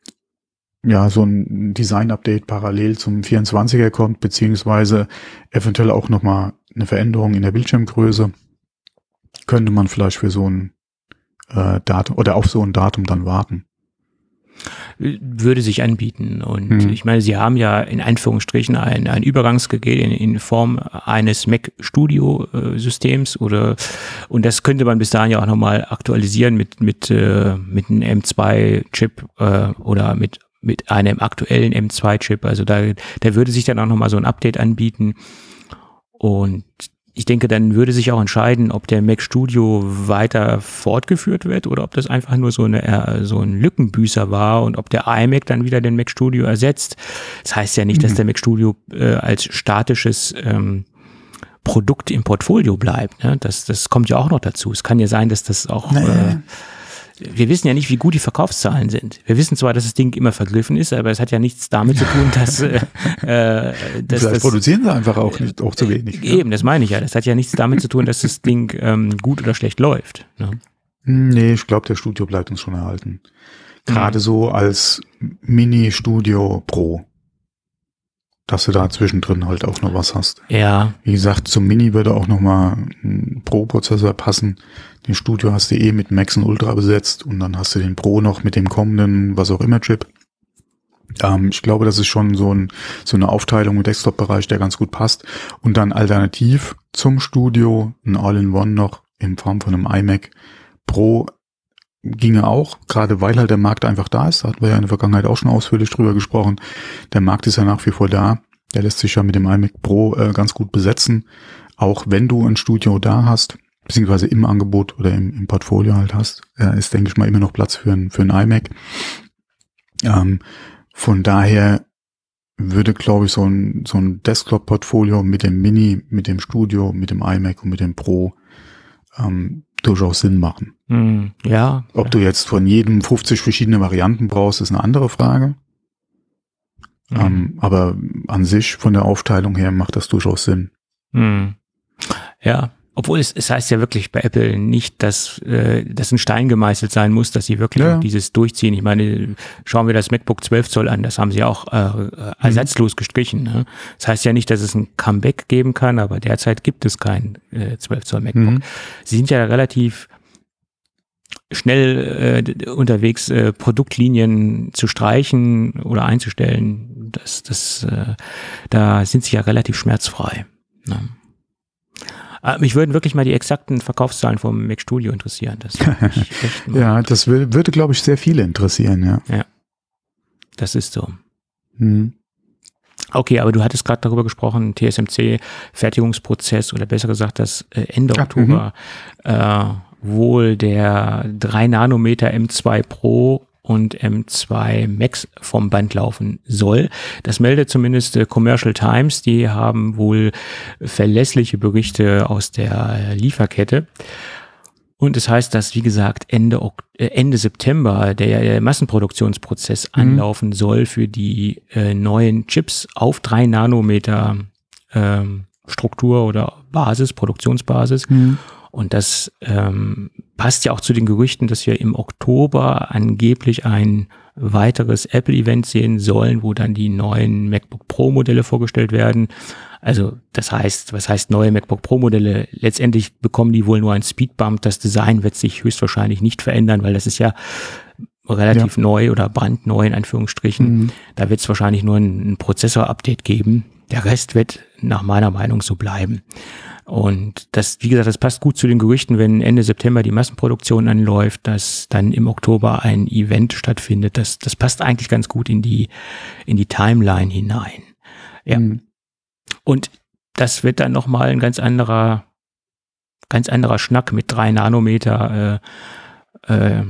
ja, so ein Design-Update parallel zum vierundzwanziger kommt, beziehungsweise eventuell auch nochmal eine Veränderung in der Bildschirmgröße, könnte man vielleicht für so ein äh, Datum oder auf so ein Datum dann warten. Würde sich anbieten. Und Mhm. ich meine, sie haben ja in Anführungsstrichen ein, ein Übergangsgerät in, in Form eines Mac Studio äh, Systems oder, und das könnte man bis dahin ja auch nochmal aktualisieren mit, mit, äh, mit einem M zwei Chip äh, oder mit, mit einem aktuellen M zwei Chip. Also da, da würde sich dann auch nochmal so ein Update anbieten. Und ich denke, dann würde sich auch entscheiden, ob der Mac Studio weiter fortgeführt wird oder ob das einfach nur so eine so ein Lückenbüßer war und ob der iMac dann wieder den Mac Studio ersetzt. Das heißt ja nicht, mhm. dass der Mac Studio äh, als statisches ähm, Produkt im Portfolio bleibt. Ne? Das, das kommt ja auch noch dazu. Es kann ja sein, dass das auch naja. äh, wir wissen ja nicht, wie gut die Verkaufszahlen sind. Wir wissen zwar, dass das Ding immer vergriffen ist, aber es hat ja nichts damit zu tun, dass, äh, äh, dass Vielleicht das, produzieren sie einfach auch nicht, auch zu wenig. Eben, ne? Das meine ich ja. Das hat ja nichts damit zu tun, dass das Ding ähm, gut oder schlecht läuft. Ne? Nee, ich glaube, der Studio bleibt uns schon erhalten. Gerade mhm. so als Mini-Studio Pro. Dass du da zwischendrin halt auch noch was hast. Ja. Wie gesagt, zum Mini würde auch noch mal ein Pro-Prozessor passen. Den Studio hast du eh mit Max und Ultra besetzt und dann hast du den Pro noch mit dem kommenden, was auch immer, Chip. Ähm, ich glaube, das ist schon so, ein, so eine Aufteilung im Desktop-Bereich, der ganz gut passt. Und dann alternativ zum Studio ein All-in-One noch in Form von einem iMac Pro ginge auch, gerade weil halt der Markt einfach da ist. Da hatten wir ja in der Vergangenheit auch schon ausführlich drüber gesprochen. Der Markt ist ja nach wie vor da. Der lässt sich ja mit dem iMac Pro äh, ganz gut besetzen. Auch wenn du ein Studio da hast, beziehungsweise im Angebot oder im, im Portfolio halt hast, äh, ist, denke ich mal, immer noch Platz für ein, für ein iMac. Ähm, von daher würde, glaube ich, so ein, so ein Desktop-Portfolio mit dem Mini, mit dem Studio, mit dem iMac und mit dem Pro ähm, durchaus Sinn machen. Mm, ja. Ob ja. du jetzt von jedem fünfzig verschiedene Varianten brauchst, ist eine andere Frage. Mm. Ähm, aber an sich, von der Aufteilung her, macht das durchaus Sinn. Mm. Ja. Obwohl es, es heißt ja wirklich bei Apple nicht, dass äh, das ein Stein gemeißelt sein muss, dass sie wirklich ja. auch dieses durchziehen. Ich meine, schauen wir das MacBook zwölf Zoll an, das haben sie auch äh, ersatzlos gestrichen. Ne? Das heißt ja nicht, dass es ein Comeback geben kann, aber derzeit gibt es kein äh, zwölf Zoll MacBook. Mhm. Sie sind ja relativ schnell äh, unterwegs, äh, Produktlinien zu streichen oder einzustellen. Das, das, äh, da sind sie ja relativ schmerzfrei. Ne? Mich würden wirklich mal die exakten Verkaufszahlen vom Mac Studio interessieren. Das ja, das will, würde, glaube ich, sehr viele interessieren, ja. Ja, das ist so. Hm. Okay, aber du hattest gerade darüber gesprochen, T S M C-Fertigungsprozess oder besser gesagt, dass Ende Ach, Oktober äh, wohl der drei Nanometer M zwei Pro und M zwei Max vom Band laufen soll. Das meldet zumindest äh, Commercial Times. Die haben wohl verlässliche Berichte aus der Lieferkette. Und es heißt, dass, wie gesagt, Ende, äh, Ende September der, der Massenproduktionsprozess mhm. anlaufen soll für die äh, neuen Chips auf drei Nanometer ähm, Struktur oder Basis, Produktionsbasis. Mhm. Und das ähm, passt ja auch zu den Gerüchten, dass wir im Oktober angeblich ein weiteres Apple-Event sehen sollen, wo dann die neuen MacBook Pro-Modelle vorgestellt werden. Also das heißt, was heißt neue MacBook Pro Modelle? Letztendlich bekommen die wohl nur einen Speedbump. Das Design wird sich höchstwahrscheinlich nicht verändern, weil das ist ja relativ ja. neu oder brandneu in Anführungsstrichen. Mhm. Da wird es wahrscheinlich nur ein, ein Prozessor-Update geben. Der Rest wird nach meiner Meinung so bleiben. Und das, wie gesagt, das passt gut zu den Gerüchten, wenn Ende September die Massenproduktion anläuft, dass dann im Oktober ein Event stattfindet. Das, das passt eigentlich ganz gut in die, in die Timeline hinein. Ja. Mhm. Und das wird dann nochmal ein ganz anderer, ganz anderer Schnack mit drei Nanometer, äh, äh,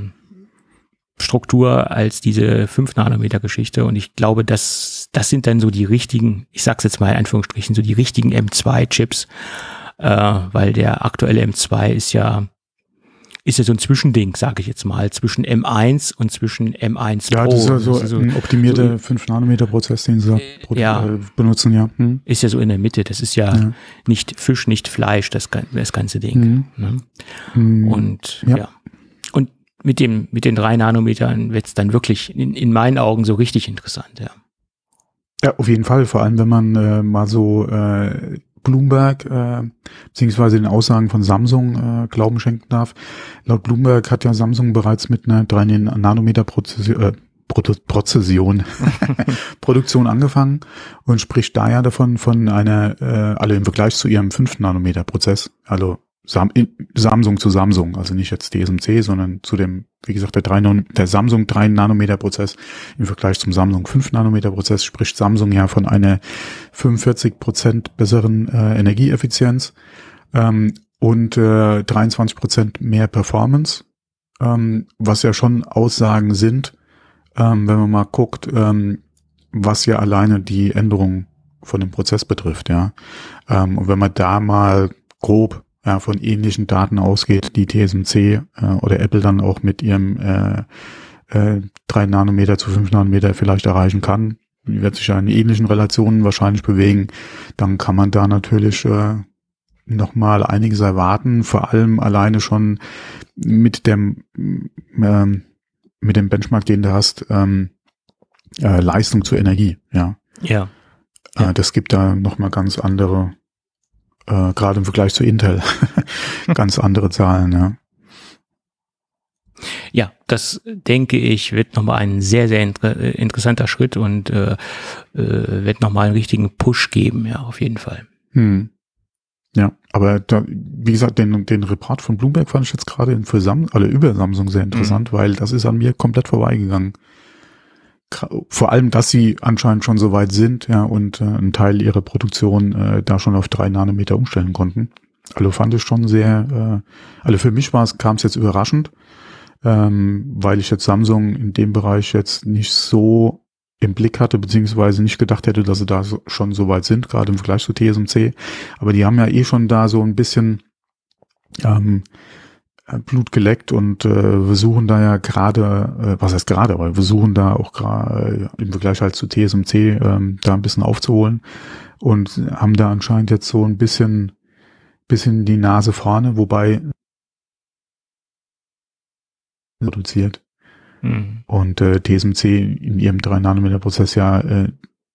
Struktur als diese fünf Nanometer Geschichte. Und ich glaube, dass das sind dann so die richtigen, ich sag's jetzt mal in Anführungsstrichen, so die richtigen M zwei Chips, äh, weil der aktuelle M zwei ist ja ist ja so ein Zwischending, sage ich jetzt mal, zwischen M eins und zwischen M eins ja, Pro. Ja, das ist ja so, das ist so ein optimierter so, fünf Nanometer Prozess, den sie äh, ja, äh, benutzen, ja. Hm. Ist ja so in der Mitte. Das ist ja, ja. nicht Fisch, nicht Fleisch, das, das ganze Ding. Hm. Ne? Hm. Und ja. ja. Und mit dem, mit den drei Nanometern wird es dann wirklich in, in meinen Augen so richtig interessant, ja. Ja, auf jeden Fall. Vor allem, wenn man äh, mal so äh, Bloomberg äh, beziehungsweise den Aussagen von Samsung äh, Glauben schenken darf. Laut Bloomberg hat ja Samsung bereits mit einer drei Nanometer Prozession, äh, Prozession Produktion angefangen und spricht daher davon von einer, äh, also im Vergleich zu ihrem fünf Nanometer Prozess, also Sam Samsung zu Samsung, also nicht jetzt T S M C, sondern zu dem, wie gesagt, der, drei, der Samsung drei Nanometer Prozess im Vergleich zum Samsung fünf Nanometer Prozess spricht Samsung ja von einer fünfundvierzig Prozent besseren äh, Energieeffizienz ähm, und äh, dreiundzwanzig Prozent mehr Performance, ähm, was ja schon Aussagen sind, ähm, wenn man mal guckt, ähm, was ja alleine die Änderung von dem Prozess betrifft, ja. Ähm, und wenn man da mal grob ja, von ähnlichen Daten ausgeht, die T S M C äh, oder Apple dann auch mit ihrem äh, äh, drei Nanometer zu fünf Nanometer vielleicht erreichen kann, wird sich ja in ähnlichen Relationen wahrscheinlich bewegen, dann kann man da natürlich äh, nochmal einiges erwarten, vor allem alleine schon mit dem äh, mit dem Benchmark, den du hast, ähm, äh, Leistung zur Energie, ja. Ja. Äh, ja. Das gibt da nochmal ganz andere Äh, gerade im Vergleich zu Intel ganz andere Zahlen, ja. Ja, das denke ich wird nochmal ein sehr, sehr inter interessanter Schritt und äh, äh, wird nochmal einen richtigen Push geben, ja, auf jeden Fall. Hm. Ja, aber da, wie gesagt, den, den Report von Bloomberg fand ich jetzt gerade für Samsung, also über Samsung sehr interessant, mhm. weil das ist an mir komplett vorbeigegangen. Vor allem, dass sie anscheinend schon so weit sind, ja, und äh, einen Teil ihrer Produktion äh, da schon auf drei Nanometer umstellen konnten. Also fand ich schon sehr, äh, also für mich war es, kam es jetzt überraschend, ähm, weil ich jetzt Samsung in dem Bereich jetzt nicht so im Blick hatte, beziehungsweise nicht gedacht hätte, dass sie da so, schon so weit sind, gerade im Vergleich zu T S M C. Aber die haben ja eh schon da so ein bisschen ähm, Blut geleckt und äh, wir suchen da ja gerade, äh, was heißt gerade, aber wir suchen da auch gerade äh, im Vergleich halt zu T S M C ähm, da ein bisschen aufzuholen und haben da anscheinend jetzt so ein bisschen bisschen die Nase vorne, wobei produziert mhm. und äh, T S M C in ihrem drei Nanometer Prozess ja äh,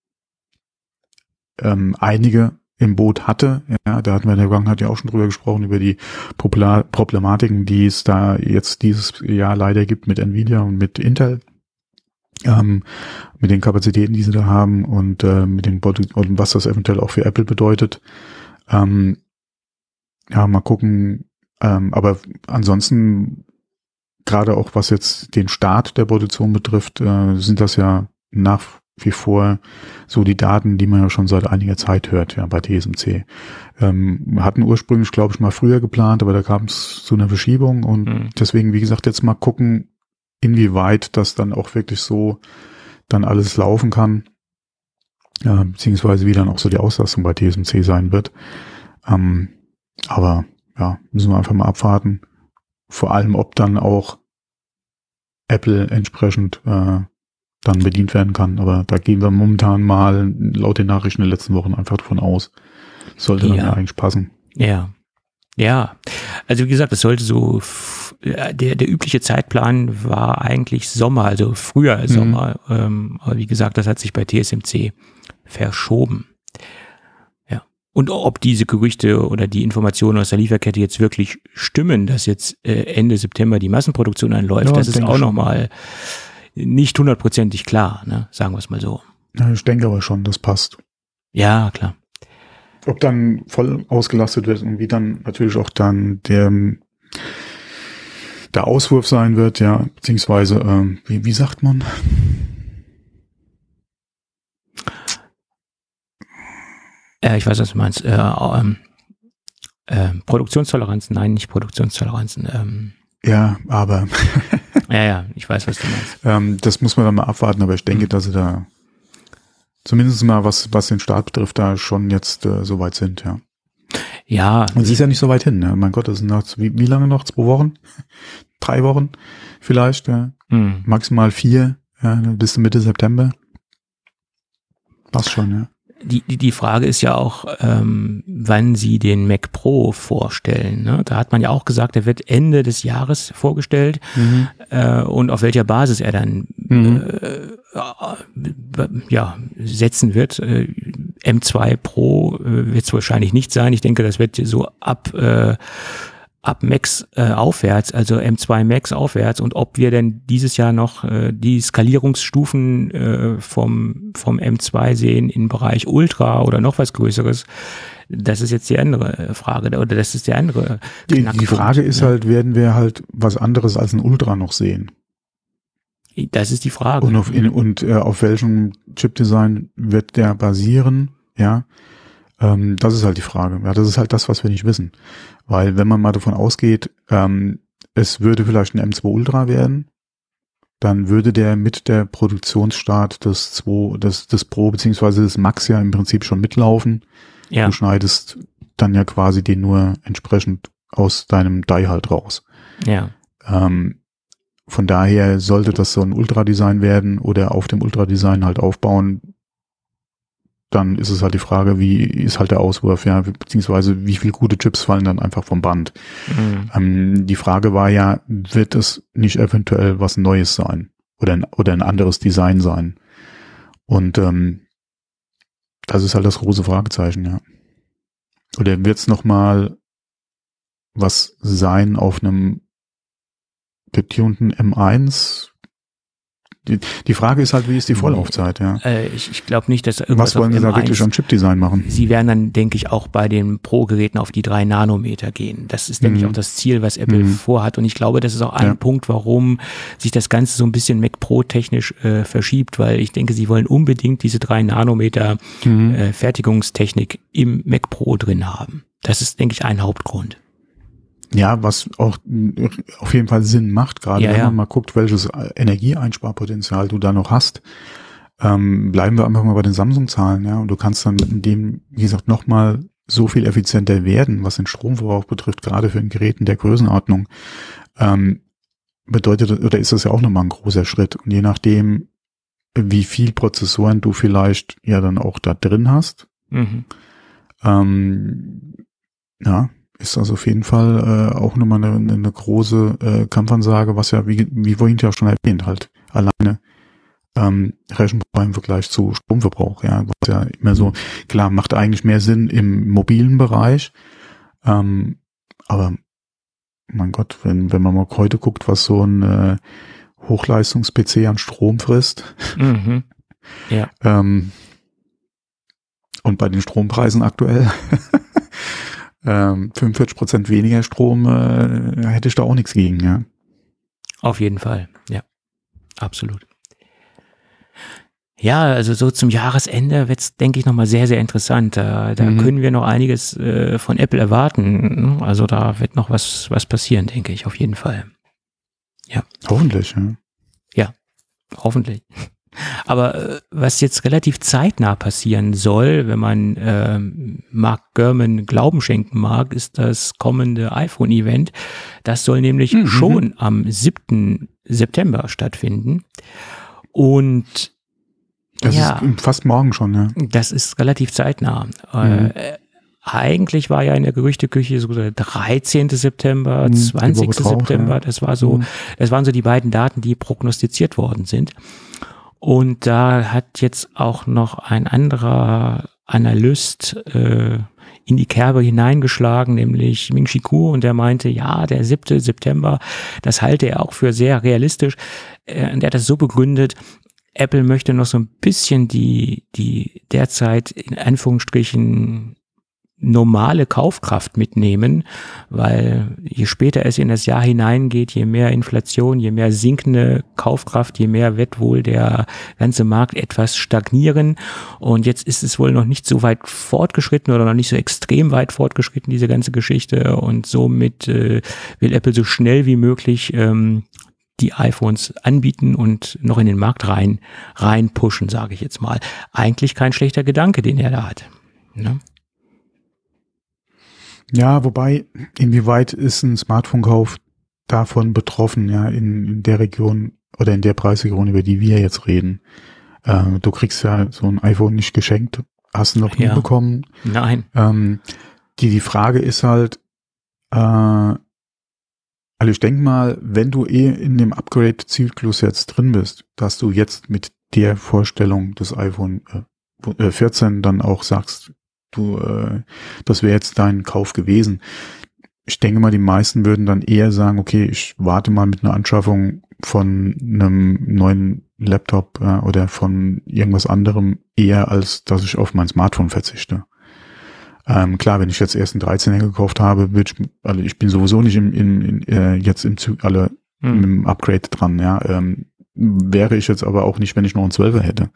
ähm, einige im Boot hatte. Ja, da hatten wir in der Vergangenheit ja auch schon drüber gesprochen, über die Problematiken, die es da jetzt dieses Jahr leider gibt mit Nvidia und mit Intel, ähm, mit den Kapazitäten, die sie da haben und äh, mit dem und was das eventuell auch für Apple bedeutet. Ähm, ja, mal gucken. Ähm, aber ansonsten, gerade auch was jetzt den Start der Produktion betrifft, äh, sind das ja nach wie vor so die Daten, die man ja schon seit einiger Zeit hört, ja, bei T S M C. Ähm, wir hatten ursprünglich, glaube ich, mal früher geplant, aber da kam es zu einer Verschiebung und mhm. deswegen, wie gesagt, jetzt mal gucken, inwieweit das dann auch wirklich so dann alles laufen kann, äh, beziehungsweise wie dann auch so die Auslastung bei T S M C sein wird. Ähm, aber ja, müssen wir einfach mal abwarten. Vor allem, ob dann auch Apple entsprechend äh, dann bedient werden kann. Aber da gehen wir momentan mal laut den Nachrichten der letzten Wochen einfach davon aus. Sollte dann ja, ja eigentlich passen. Ja. Ja. Also wie gesagt, es sollte so, der, der übliche Zeitplan war eigentlich Sommer, also früher als mhm. Sommer. Ähm, aber wie gesagt, das hat sich bei T S M C verschoben. Ja. und ob diese Gerüchte oder die Informationen aus der Lieferkette jetzt wirklich stimmen, dass jetzt äh, Ende September die Massenproduktion anläuft, Ja, das ist denke auch schon. nochmal nicht hundertprozentig klar, ne? Sagen wir es mal so. Ja, ich denke aber schon, das passt. Ja, klar. Ob dann voll ausgelastet wird und wie dann natürlich auch dann der, der Auswurf sein wird, ja, beziehungsweise, ähm, wie, wie sagt man? Äh, ich weiß, was du meinst. Äh, ähm, äh, Produktionstoleranzen, nein, nicht Produktionstoleranzen. Ähm, Ja, aber ja, ja, ich weiß, was du meinst. ähm, das muss man dann mal abwarten, aber ich denke, dass sie da zumindest mal, was, was den Start betrifft, da schon jetzt äh, so weit sind, ja. Ja. Und es ist ja nicht so weit hin, ne? Mein Gott, das sind noch, wie, wie lange noch? Zwei Wochen? Drei Wochen vielleicht, ja. Mh. Maximal vier, ja, bis Mitte September. Passt schon, ja. Die, die, die Frage ist ja auch, ähm, wann sie den Mac Pro vorstellen. Ne? Da hat man ja auch gesagt, er wird Ende des Jahres vorgestellt Mhm. äh, und auf welcher Basis er dann Mhm. äh, ja, setzen wird. Äh, M zwei Pro äh, wird es wahrscheinlich nicht sein. Ich denke, das wird so ab äh, ab Max äh, aufwärts, also M zwei Max aufwärts, und ob wir denn dieses Jahr noch äh, die Skalierungsstufen äh, vom vom M zwei sehen im Bereich Ultra oder noch was Größeres, das ist jetzt die andere Frage, oder das ist der andere Die, die Knackpunkt, Frage ist ne? halt, werden wir halt was anderes als ein Ultra noch sehen? Das ist die Frage. Und auf, in, und äh, auf welchem Chipdesign wird der basieren? Ja, ähm, das ist halt die Frage. Ja, das ist halt das, was wir nicht wissen. Weil wenn man mal davon ausgeht, ähm, es würde vielleicht ein M zwei Ultra werden, dann würde der mit der Produktionsstart des zwei, des, des Pro beziehungsweise des Max ja im Prinzip schon mitlaufen. Ja. Du schneidest dann ja quasi den nur entsprechend aus deinem Die halt raus. Ja. Ähm, von daher sollte das so ein Ultra-Design werden oder auf dem Ultra-Design halt aufbauen, dann ist es halt die Frage, wie ist halt der Auswurf, ja, beziehungsweise wie viele gute Chips fallen dann einfach vom Band. Mhm. Ähm, die Frage war ja, wird es nicht eventuell was Neues sein oder ein, oder ein anderes Design sein? Und ähm, das ist halt das große Fragezeichen, ja. Oder wird es nochmal was sein auf einem getunten M eins? Die, die Frage ist halt, wie ist die Vorlaufzeit, ja. Äh, ich ich glaube nicht, dass irgendwas Was wollen auf sie da M eins wirklich an Chipdesign machen? Sie werden dann, denke ich, auch bei den Pro-Geräten auf die drei Nanometer gehen. Das ist, denke Mhm. ich, auch das Ziel, was Apple Mhm. vorhat. Und ich glaube, das ist auch ein Ja. Punkt, warum sich das Ganze so ein bisschen Mac Pro-technisch äh, verschiebt, weil ich denke, sie wollen unbedingt diese drei Nanometer Mhm. äh, Fertigungstechnik im Mac Pro drin haben. Das ist, denke ich, ein Hauptgrund. Ja, was auch äh, auf jeden Fall Sinn macht, gerade Ja, wenn ja. man mal guckt, welches Energieeinsparpotenzial du da noch hast. Ähm, bleiben wir einfach mal bei den Samsung-Zahlen, ja, und du kannst dann in dem, wie gesagt, nochmal so viel effizienter werden, was den Stromverbrauch betrifft, gerade für ein Gerät in der Größenordnung. Ähm, bedeutet, oder ist das ja auch nochmal ein großer Schritt. Und je nachdem, wie viel Prozessoren du vielleicht ja dann auch da drin hast, Mhm. ähm, ja, ist das auf jeden Fall äh, auch nochmal eine, eine große äh, Kampfansage, was ja, wie, wie vorhin ja schon erwähnt, halt alleine ähm, Rechenpower im Vergleich zu Stromverbrauch, ja, was ja immer so, klar, macht eigentlich mehr Sinn im mobilen Bereich, ähm, aber mein Gott, wenn, wenn man mal heute guckt, was so ein äh, Hochleistungs-P C an Strom frisst, Mhm. Ja. ähm, und bei den Strompreisen aktuell ähm, fünfundvierzig Prozent weniger Strom äh, hätte ich da auch nichts gegen, ja. Auf jeden Fall, ja, absolut. Ja, also so zum Jahresende wird's, denke ich, nochmal sehr, sehr interessant. Da, da Mhm. können wir noch einiges äh, von Apple erwarten. Also da wird noch was, was passieren, denke ich, auf jeden Fall. Hoffentlich, ja. Hoffentlich. Aber äh, was jetzt relativ zeitnah passieren soll, wenn man ähm, Mark Gurman Glauben schenken mag, ist das kommende iPhone-Event. Das soll nämlich Mhm. schon am siebten September stattfinden. Und Das ja, ist fast morgen schon, ja. das ist relativ zeitnah. Mhm. Äh, eigentlich war ja in der Gerüchteküche so der dreizehnte September, Mhm, die zwanzigste Woche drauf, September, ja. das war so, Mhm. das waren so die beiden Daten, die prognostiziert worden sind. Und da hat jetzt auch noch ein anderer Analyst, äh, in die Kerbe hineingeschlagen, nämlich Ming-Chi Kuo, und der meinte, ja, der siebte September, das halte er auch für sehr realistisch. Und er hat das so begründet, Apple möchte noch so ein bisschen die, die derzeit in Anführungsstrichen normale Kaufkraft mitnehmen, weil je später es in das Jahr hineingeht, je mehr Inflation, je mehr sinkende Kaufkraft, je mehr wird wohl der ganze Markt etwas stagnieren. Und jetzt ist es wohl noch nicht so weit fortgeschritten oder noch nicht so extrem weit fortgeschritten, diese ganze Geschichte. Und somit äh, will Apple so schnell wie möglich ähm, die iPhones anbieten und noch in den Markt rein, rein pushen, sage ich jetzt mal. Eigentlich kein schlechter Gedanke, den er da hat. Ne? Ja, wobei, inwieweit ist ein Smartphone-Kauf davon betroffen, ja, in, in der Region oder in der Preisregion, über die wir jetzt reden. Äh, du kriegst ja so ein iPhone nicht geschenkt, hast du noch nie ja. bekommen. Nein. Ähm, die, die Frage ist halt, äh, also ich denke mal, wenn du eh in dem Upgrade-Zyklus jetzt drin bist, dass du jetzt mit der Vorstellung des iPhone äh, vierzehn dann auch sagst, du, äh, das wäre jetzt dein Kauf gewesen. Ich denke mal, die meisten würden dann eher sagen, okay, ich warte mal mit einer Anschaffung von einem neuen Laptop äh, oder von irgendwas anderem eher, als dass ich auf mein Smartphone verzichte. Ähm, klar, wenn ich jetzt erst einen dreizehner gekauft habe, würde ich, also ich bin sowieso nicht im, in, in, äh, jetzt im Zug, alle hm. im Upgrade dran, ja. Ähm, wäre ich jetzt aber auch nicht, wenn ich noch einen zwölfer hätte.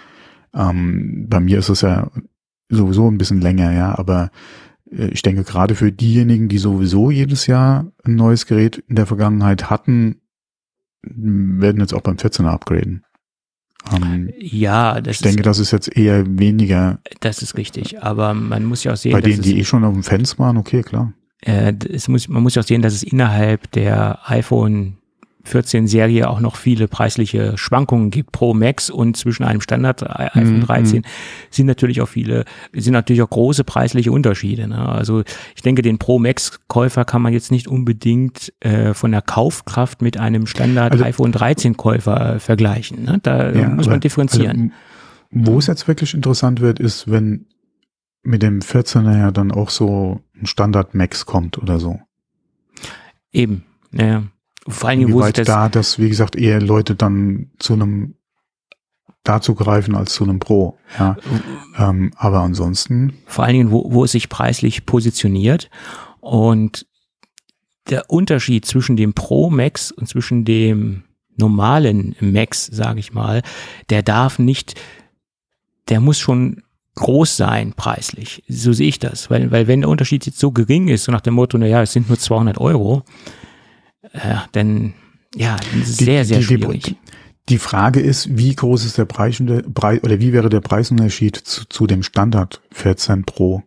Ähm, bei mir ist es ja sowieso ein bisschen länger, ja, aber äh, ich denke gerade für diejenigen, die sowieso jedes Jahr ein neues Gerät in der Vergangenheit hatten, werden jetzt auch beim vierzehner upgraden. Ähm, ja, das ich denke, ist, das ist jetzt eher weniger. Das ist richtig, aber man muss ja auch sehen, bei denen, dass die es, eh schon auf dem Fans waren, okay, klar. Äh, es muss, man muss ja auch sehen, dass es innerhalb der iPhone vierzehn Serie auch noch viele preisliche Schwankungen gibt. Pro Max und zwischen einem Standard iPhone dreizehn mm. sind natürlich auch viele, sind natürlich auch große preisliche Unterschiede. Ne? Also ich denke, den Pro Max Käufer kann man jetzt nicht unbedingt äh, von der Kaufkraft mit einem Standard also, iPhone dreizehn Käufer äh, vergleichen. Ne? Da ja, muss man differenzieren. Also, wo es jetzt wirklich interessant wird, ist, wenn mit dem vierzehner ja dann auch so ein Standard Max kommt oder so. Eben, ja. Vor allen Dingen, wo das da, dass, wie gesagt, eher Leute dann zu einem dazu greifen als zu einem Pro. Ja. ähm, aber ansonsten. Vor allen Dingen, wo, wo es sich preislich positioniert. Und der Unterschied zwischen dem Pro Max und zwischen dem normalen Max, sage ich mal, der darf nicht, der muss schon groß sein preislich. So sehe ich das. Weil, weil wenn der Unterschied jetzt so gering ist, so nach dem Motto, na ja, es sind nur zweihundert Euro, Ja, denn, ja, das ist die, sehr, sehr die, schwierig. Die, die Frage ist, wie groß ist der Preis, oder wie wäre der Preisunterschied zu, zu dem Standard vierzehn Pro?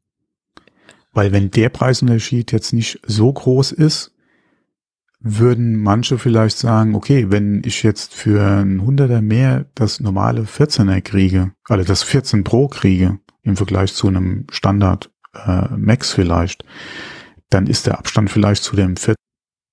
Weil wenn der Preisunterschied jetzt nicht so groß ist, würden manche vielleicht sagen, okay, wenn ich jetzt für ein Hunderter mehr das normale vierzehner kriege, also das vierzehn Pro kriege, im Vergleich zu einem Standard äh, Max vielleicht, dann ist der Abstand vielleicht zu dem vierzehn.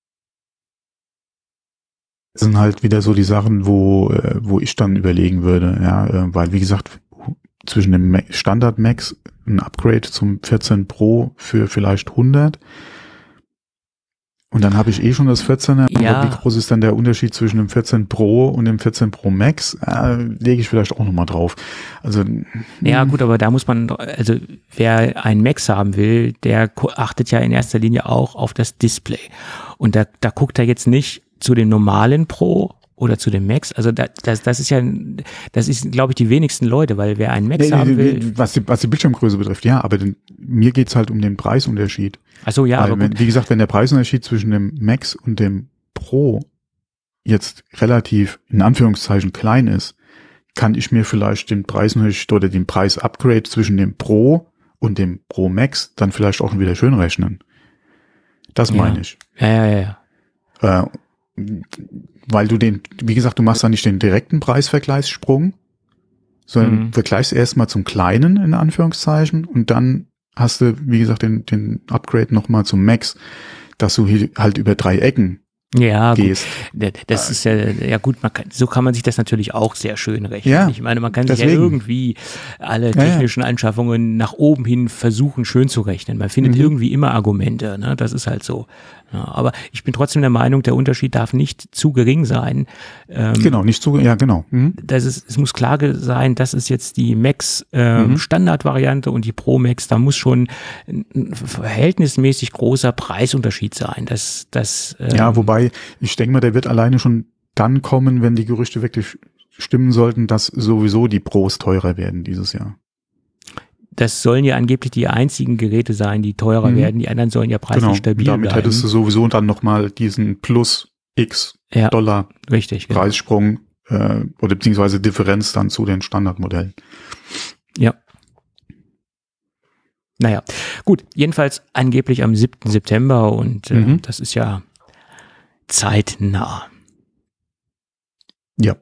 Das sind halt wieder so die Sachen, wo wo ich dann überlegen würde, ja, weil wie gesagt, zwischen dem Standard Max ein Upgrade zum vierzehn Pro für vielleicht hundert und dann habe ich eh schon das vierzehner, ja. Aber wie groß ist dann der Unterschied zwischen dem vierzehn Pro und dem vierzehn Pro Max? Äh, lege ich vielleicht auch nochmal drauf. Also ja gut, aber da muss man, also wer einen Max haben will, der achtet ja in erster Linie auch auf das Display und da da guckt er jetzt nicht zu dem normalen Pro oder zu dem Max, also da, das, das ist ja, das ist, glaube ich, die wenigsten Leute, weil wer einen Max nee, haben will. Was die, was die Bildschirmgröße betrifft, ja, aber den, mir geht's halt um den Preisunterschied. Ach so, ja, weil, aber wenn, wie gesagt, wenn der Preisunterschied zwischen dem Max und dem Pro jetzt relativ, in Anführungszeichen, klein ist, kann ich mir vielleicht den Preisunterschied oder den Preis-Upgrade zwischen dem Pro und dem Pro Max dann vielleicht auch wieder schön rechnen. Das meine ja. ich. Ja, ja, ja. ja. Äh, weil du den, wie gesagt, du machst da nicht den direkten Preisvergleichssprung, sondern mhm. vergleichst erstmal zum Kleinen, in Anführungszeichen, und dann hast du, wie gesagt, den, den Upgrade nochmal zum Max, dass du hier halt über drei Ecken Ja, gehst. Gut. Das ist ja, ja gut, man kann, so kann man sich das natürlich auch sehr schön rechnen. Ja, ich meine, man kann sich deswegen. ja irgendwie alle technischen ja, ja. Anschaffungen nach oben hin versuchen, schön zu rechnen. Man findet mhm. irgendwie immer Argumente, ne? Das ist halt so. Ja, aber ich bin trotzdem der Meinung, der Unterschied darf nicht zu gering sein. Ähm, genau, nicht zu, ja genau. Mhm. Das ist, es muss klar sein, das ist jetzt die Max ähm, mhm. Standardvariante und die Pro Max, da muss schon ein verhältnismäßig großer Preisunterschied sein. Das, das, ähm, ja, wobei, ich denke mal, der wird alleine schon dann kommen, wenn die Gerüchte wirklich stimmen sollten, dass sowieso die Pros teurer werden dieses Jahr. Das sollen ja angeblich die einzigen Geräte sein, die teurer mhm. werden. Die anderen sollen ja preislich genau. stabil Damit bleiben. Hättest du sowieso dann nochmal diesen plus X ja, Dollar richtig, genau. Preissprung äh, oder beziehungsweise Differenz dann zu den Standardmodellen. Ja. Naja, gut. Jedenfalls angeblich am siebten September und äh, mhm. das ist ja zeitnah. Ja.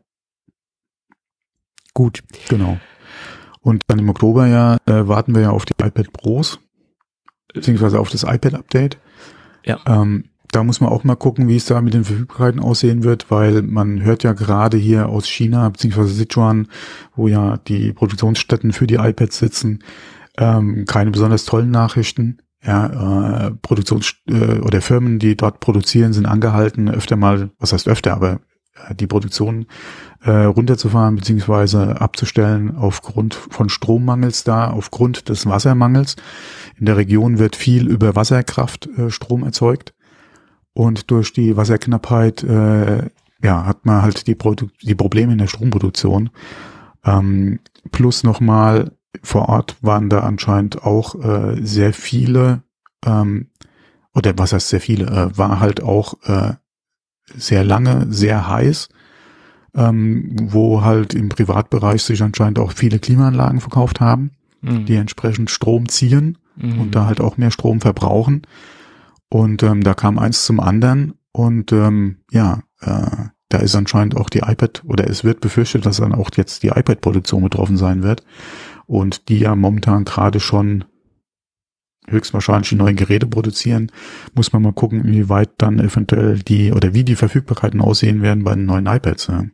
Gut. Genau. Und dann im Oktober ja äh, warten wir ja auf die iPad Pros, beziehungsweise auf das iPad-Update. Ja. Ähm, da muss man auch mal gucken, wie es da mit den Verfügbarkeiten aussehen wird, weil man hört ja gerade hier aus China, beziehungsweise Sichuan, wo ja die Produktionsstätten für die iPads sitzen, ähm, keine besonders tollen Nachrichten. Ja, äh, Produktions- äh, oder Firmen, die dort produzieren, sind angehalten, öfter mal, was heißt öfter, aber äh, die Produktion äh, runterzufahren beziehungsweise abzustellen aufgrund von Strommangels da, aufgrund des Wassermangels. In der Region wird viel über Wasserkraft äh, Strom erzeugt und durch die Wasserknappheit äh, ja, hat man halt die, Produ- die Probleme in der Stromproduktion. Ähm, plus nochmal vor Ort waren da anscheinend auch äh, sehr viele, ähm, oder was heißt sehr viele, äh, war halt auch äh, sehr lange, sehr heiß, ähm, wo halt im Privatbereich sich anscheinend auch viele Klimaanlagen verkauft haben, mhm. die entsprechend Strom ziehen mhm. und da halt auch mehr Strom verbrauchen. Und ähm, da kam eins zum anderen und ähm, ja, äh, da ist anscheinend auch die iPad, oder es wird befürchtet, dass dann auch jetzt die iPad-Produktion betroffen sein wird. Und die ja momentan gerade schon höchstwahrscheinlich die neuen Geräte produzieren, muss man mal gucken, inwieweit dann eventuell die oder wie die Verfügbarkeiten aussehen werden bei den neuen iPads. Ja,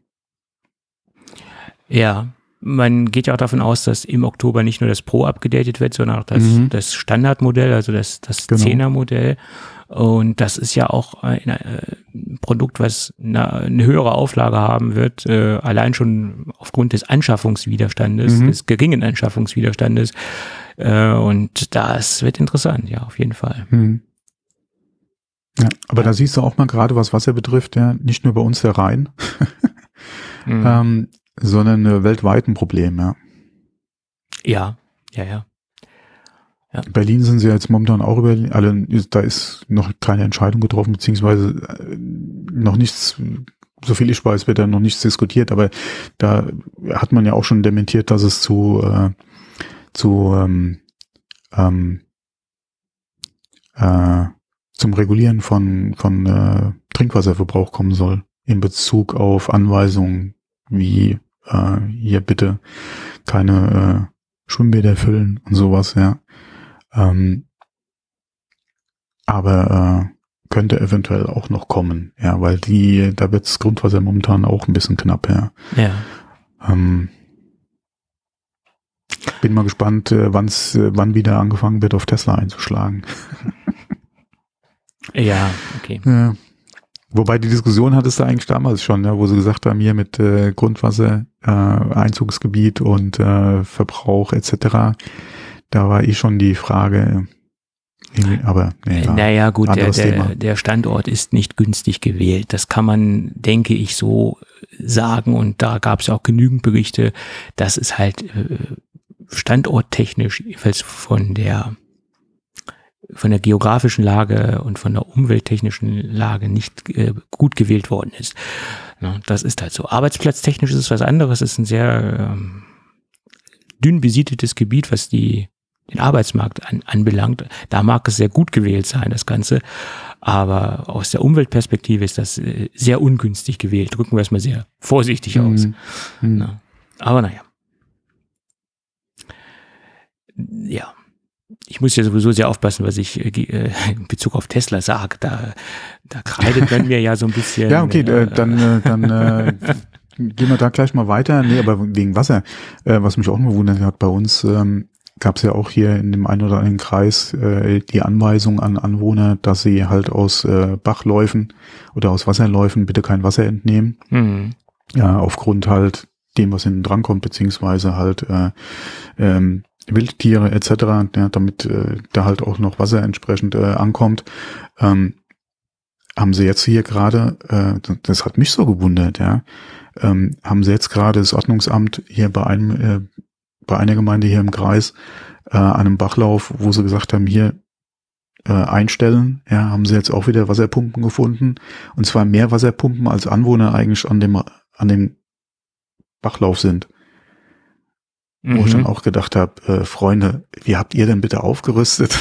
ja, man geht ja auch davon aus, dass im Oktober nicht nur das Pro abgedatet wird, sondern auch das, mhm. das Standardmodell, also das, das genau. Zehner-Modell. Und das ist ja auch ein, ein Produkt, was eine, eine höhere Auflage haben wird, äh, allein schon aufgrund des Anschaffungswiderstandes, mhm. des geringen Anschaffungswiderstandes. Äh, und das wird interessant, ja, auf jeden Fall. Mhm. Ja, aber ja. Da siehst du auch mal gerade, was Wasser betrifft, ja, nicht nur bei uns der Rhein, mhm. ähm, sondern äh, weltweit ein Problem, ja. Ja, ja, ja. Ja. In Berlin sind sie jetzt momentan auch über, alle, da ist noch keine Entscheidung getroffen, beziehungsweise noch nichts, so viel ich weiß, wird da noch nichts diskutiert, aber da hat man ja auch schon dementiert, dass es zu, äh, zu, ähm, ähm, äh, zum Regulieren von, von äh, Trinkwasserverbrauch kommen soll, in Bezug auf Anweisungen wie, äh, hier bitte keine äh, Schwimmbäder füllen und sowas, ja. Ähm, aber äh, könnte eventuell auch noch kommen, ja, weil die, da wird das Grundwasser momentan auch ein bisschen knapp, ja. Ja. Ähm, bin mal gespannt, äh, wann's, äh, wann wieder angefangen wird, auf Tesla einzuschlagen. Ja, okay. Ja. Wobei die Diskussion hattest du eigentlich damals schon, ja, wo sie gesagt haben, hier mit äh, Grundwasser, äh, Einzugsgebiet und äh, Verbrauch et cetera. Da war eh schon die Frage, aber nee, ja, naja gut, der, der, der Standort ist nicht günstig gewählt. Das kann man, denke ich, so sagen. Und da gab es auch genügend Berichte, dass es halt äh, standorttechnisch, jedenfalls von der von der geografischen Lage und von der umwelttechnischen Lage nicht äh, gut gewählt worden ist. Na, das ist halt so. Arbeitsplatztechnisch ist es was anderes. Es ist ein sehr ähm, dünn besiedeltes Gebiet, was die den Arbeitsmarkt an, anbelangt. Da mag es sehr gut gewählt sein, das Ganze. Aber aus der Umweltperspektive ist das äh, sehr ungünstig gewählt. Drücken wir es mal sehr vorsichtig mhm. aus. Mhm. Na, aber naja. Ja. ich muss ja sowieso sehr aufpassen, was ich äh, in Bezug auf Tesla sage. Da, da kreidet man mir ja so ein bisschen. Ja, okay, äh, dann, äh, dann äh, gehen wir da gleich mal weiter. Nee, aber wegen Wasser, äh, was mich auch nur wundert hat, bei uns ähm, gab es ja auch hier in dem einen oder anderen Kreis äh, die Anweisung an Anwohner, dass sie halt aus äh, Bachläufen oder aus Wasserläufen bitte kein Wasser entnehmen. Mhm. Ja, aufgrund halt dem, was hinten dran kommt, beziehungsweise halt äh, ähm, Wildtiere et cetera, ja, damit äh, da halt auch noch Wasser entsprechend äh, ankommt. Ähm, haben sie jetzt hier gerade, äh, das hat mich so gewundert, ja, ähm, haben sie jetzt gerade das Ordnungsamt hier bei einem, äh, bei einer Gemeinde hier im Kreis, äh, an einem Bachlauf, wo sie gesagt haben, hier äh, einstellen, ja, haben sie jetzt auch wieder Wasserpumpen gefunden, und zwar mehr Wasserpumpen als Anwohner eigentlich an dem, an dem Bachlauf sind. Mhm. Wo ich dann auch gedacht habe, äh, Freunde, wie habt ihr denn bitte aufgerüstet?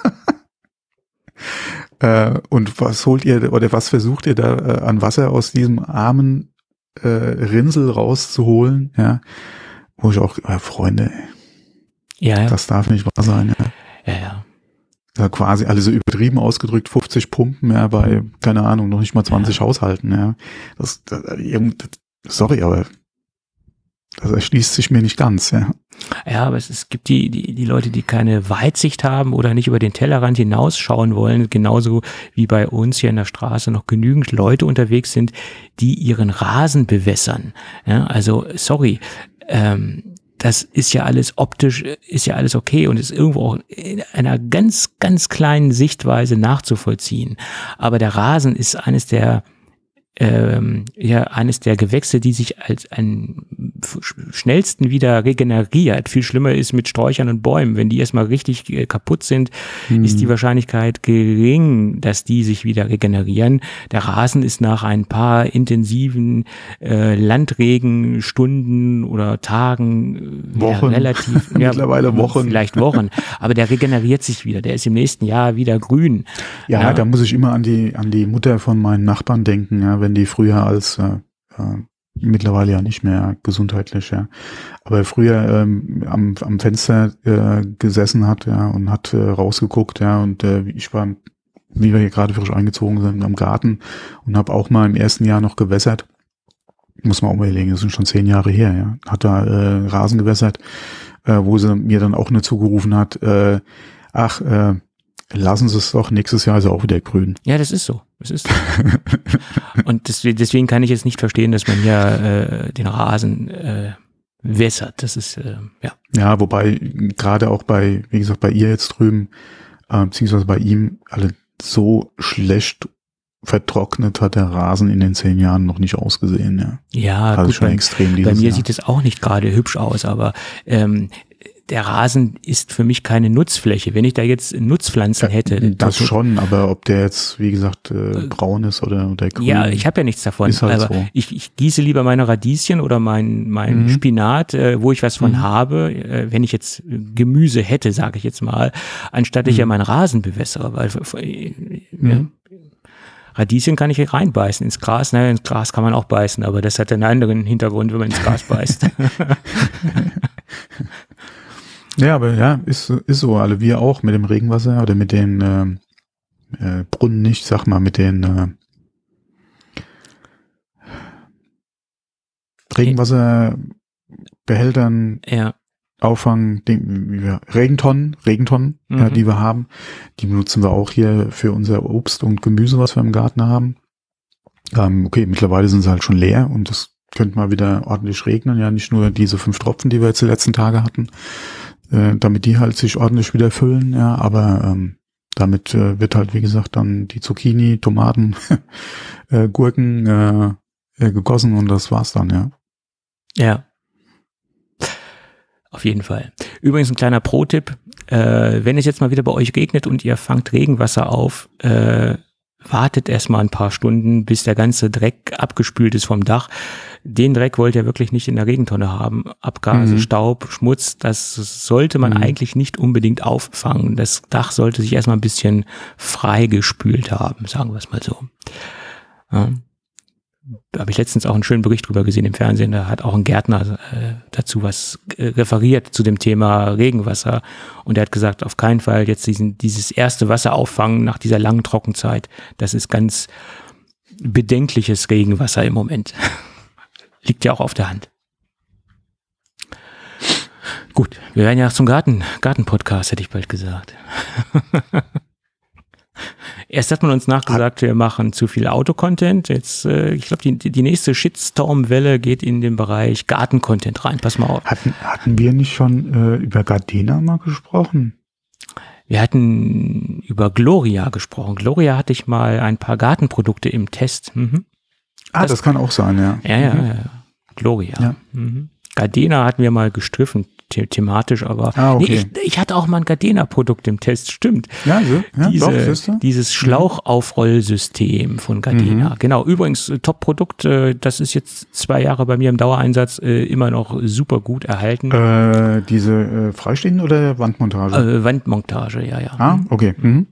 äh, und was holt ihr oder was versucht ihr da äh, an Wasser aus diesem armen äh, Rinsel rauszuholen? Ja, wo ich auch, äh, Freunde, Ja, ja. das darf nicht wahr sein. Ja, Ja, ja. ja quasi alle so übertrieben ausgedrückt, fünfzig Pumpen, ja, bei, keine Ahnung, noch nicht mal zwanzig ja. Haushalten. Ja, das, das, sorry, aber das erschließt sich mir nicht ganz, ja. Ja, aber es, es gibt die, die, die Leute, die keine Weitsicht haben oder nicht über den Tellerrand hinausschauen wollen, genauso wie bei uns hier in der Straße noch genügend Leute unterwegs sind, die ihren Rasen bewässern. Ja, also, sorry, ähm, das ist ja alles optisch, ist ja alles okay und ist irgendwo auch in einer ganz, ganz kleinen Sichtweise nachzuvollziehen. Aber der Rasen ist eines der Ähm, ja, eines der Gewächse, die sich als ein schnellsten wieder regeneriert. Viel schlimmer ist mit Sträuchern und Bäumen. Wenn die erstmal richtig äh, kaputt sind, hm. ist die Wahrscheinlichkeit gering, dass die sich wieder regenerieren. Der Rasen ist nach ein paar intensiven äh, Landregenstunden oder Tagen Wochen. Ja, relativ, ja, mittlerweile Wochen. Vielleicht Wochen. Aber der regeneriert sich wieder. Der ist im nächsten Jahr wieder grün. Ja, ja. Da muss ich immer an die an die Mutter von meinen Nachbarn denken, ja, wenn die früher als äh, äh, mittlerweile ja nicht mehr gesundheitlich, ja, aber früher ähm, am, am Fenster äh, gesessen hat, ja, und hat äh, rausgeguckt, ja, und äh, ich war, wie wir hier gerade frisch eingezogen sind, am Garten und habe auch mal im ersten Jahr noch gewässert. Muss man auch mal überlegen, das sind schon zehn Jahre her, ja. Hat da äh, Rasen gewässert, äh, wo sie mir dann auch nur zugerufen hat, äh, ach, äh, lassen Sie es doch, nächstes Jahr ist er auch wieder grün. Ja, das ist so. Das ist so. Und deswegen, deswegen kann ich jetzt nicht verstehen, dass man hier äh, den Rasen äh, wässert. Das ist, äh, ja. Ja, wobei gerade auch bei, wie gesagt, bei ihr jetzt drüben, äh, beziehungsweise bei ihm, alle so schlecht vertrocknet hat der Rasen in den zehn Jahren noch nicht ausgesehen. Ja, ja also gut, schon bei, extrem bei mir Jahr. sieht es auch nicht gerade hübsch aus, aber ähm, der Rasen ist für mich keine Nutzfläche. Wenn ich da jetzt Nutzpflanzen hätte. Ja, das schon, aber ob der jetzt, wie gesagt, äh, braun ist oder, oder grün. Ja, ich habe ja nichts davon. Ist halt aber so. ich, ich gieße lieber meine Radieschen oder mein, mein Mhm. Spinat, äh, wo ich was von Mhm. habe, äh, wenn ich jetzt Gemüse hätte, sage ich jetzt mal, anstatt ich Mhm. ja meinen Rasen bewässere. Weil äh, Mhm. ja, Radieschen kann ich reinbeißen ins Gras. Naja, ins Gras kann man auch beißen, aber das hat einen anderen Hintergrund, wenn man ins Gras beißt. Ja, aber ja, ist, ist so. Alle wir auch mit dem Regenwasser oder mit den ähm, äh, Brunnen nicht, sag mal, mit den äh, Regenwasserbehältern, Ja. Auffang, Ding, wie wir, Regentonnen, Regentonnen, Mhm. ja, die wir haben. Die benutzen wir auch hier für unser Obst und Gemüse, was wir im Garten haben. Ähm, okay, mittlerweile sind sie halt schon leer und es könnte mal wieder ordentlich regnen. Ja, nicht nur diese fünf Tropfen, die wir jetzt die letzten Tage hatten, äh, damit die halt sich ordentlich wieder füllen, ja, aber ähm, damit äh, wird halt, wie gesagt, dann die Zucchini, Tomaten, äh, Gurken äh, äh, gegossen und das war's dann, ja. Ja. Auf jeden Fall. Übrigens ein kleiner Pro-Tipp, äh, wenn es jetzt mal wieder bei euch regnet und ihr fangt Regenwasser auf, äh, wartet erstmal ein paar Stunden, bis der ganze Dreck abgespült ist vom Dach. Den Dreck wollt ihr wirklich nicht in der Regentonne haben. Abgase, Mhm. Staub, Schmutz, das sollte man Mhm. eigentlich nicht unbedingt auffangen. Das Dach sollte sich erstmal ein bisschen frei gespült haben, sagen wir es mal so. Ja. da habe ich letztens auch einen schönen Bericht drüber gesehen im Fernsehen, da hat auch ein Gärtner äh, dazu was äh, referiert zu dem Thema Regenwasser und er hat gesagt, auf keinen Fall jetzt diesen, dieses erste Wasser auffangen nach dieser langen Trockenzeit, das ist ganz bedenkliches Regenwasser im Moment. Liegt ja auch auf der Hand. Gut, wir werden ja zum Garten, Garten-Podcast, hätte ich bald gesagt. Erst hat man uns nachgesagt, wir machen zu viel Auto-Content. Jetzt, äh, ich glaube, die, die nächste Shitstorm-Welle geht in den Bereich Garten-Content rein. Pass mal auf. Hatten, hatten wir nicht schon äh, über Gardena mal gesprochen? Wir hatten über Gloria gesprochen. Gloria hatte ich mal ein paar Gartenprodukte im Test. Mhm. Ah, das, das kann auch sein, ja. Ja, ja, mhm. ja. Gloria. Ja. Mhm. Gardena hatten wir mal gestriffen, the thematisch, aber ah, okay. nee, ich, ich hatte auch mal ein Gardena-Produkt im Test, stimmt. Ja, so, ja Diese, doch, dieses Schlauchaufrollsystem von Gardena. Mhm. Genau, übrigens Top-Produkt, äh, das ist jetzt zwei Jahre bei mir im Dauereinsatz, äh, immer noch super gut erhalten. Äh, diese äh, freistehende oder Wandmontage? Äh, Wandmontage, ja, ja. Ah, okay. Mhm.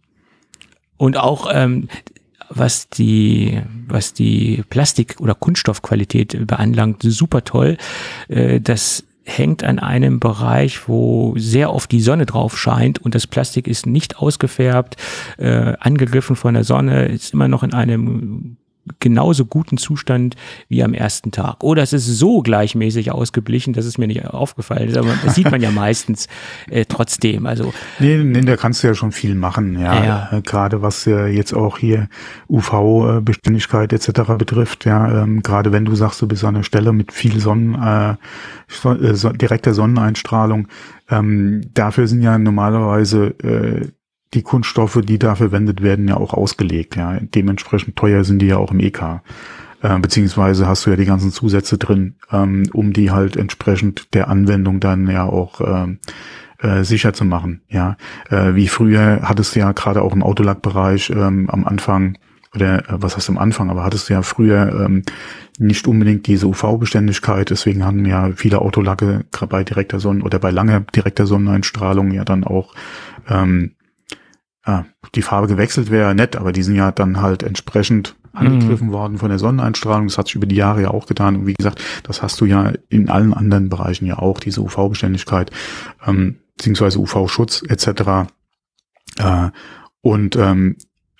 Und auch ähm, was die was die Plastik- oder Kunststoffqualität beanlangt, super toll. Äh, das hängt an einem Bereich, wo sehr oft die Sonne drauf scheint und das Plastik ist nicht ausgefärbt, äh, angegriffen von der Sonne, ist immer noch in einem genauso guten Zustand wie am ersten Tag. Oder es ist so gleichmäßig ausgeblichen, dass es mir nicht aufgefallen ist, aber das sieht man ja meistens äh, trotzdem. Also nee, nee, da kannst du ja schon viel machen, ja. ja. Äh, gerade was ja jetzt auch hier U V-Beständigkeit et cetera betrifft, ja. Ähm, gerade wenn du sagst, du bist an einer Stelle mit viel Sonnen, äh, so, äh, so, direkter Sonneneinstrahlung, ähm, dafür sind ja normalerweise äh, die Kunststoffe, die da verwendet werden, ja auch ausgelegt. Ja, dementsprechend teuer sind die ja auch im E K. Äh, beziehungsweise hast du ja die ganzen Zusätze drin, ähm, um die halt entsprechend der Anwendung dann ja auch ähm, äh, sicher zu machen. Ja, äh, wie früher hattest du ja gerade auch im Autolackbereich ähm, am Anfang oder äh, was heißt am Anfang, aber hattest du ja früher ähm, nicht unbedingt diese U V-Beständigkeit. Deswegen haben ja viele Autolacke gerade bei direkter Sonnen- oder bei langer direkter Sonneneinstrahlung ja dann auch ähm, Ah, die Farbe gewechselt wäre nett, aber die sind ja dann halt entsprechend angegriffen mhm. worden von der Sonneneinstrahlung. Das hat sich über die Jahre ja auch getan. Und wie gesagt, das hast du ja in allen anderen Bereichen ja auch, diese U V-Beständigkeit, ähm, beziehungsweise U V-Schutz et cetera. Äh, und ähm,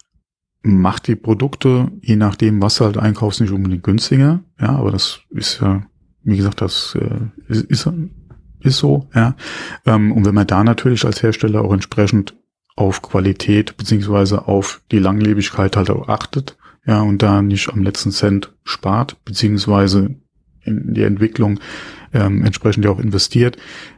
macht die Produkte, je nachdem, was du halt einkaufst, nicht unbedingt günstiger. Ja, aber das ist ja, wie gesagt, das äh, ist, ist, ist so. Ja, ähm, und wenn man da natürlich als Hersteller auch entsprechend auf Qualität beziehungsweise auf die Langlebigkeit halt auch achtet, ja, und da nicht am letzten Cent spart, beziehungsweise in die Entwicklung ähm, entsprechend ja auch investiert,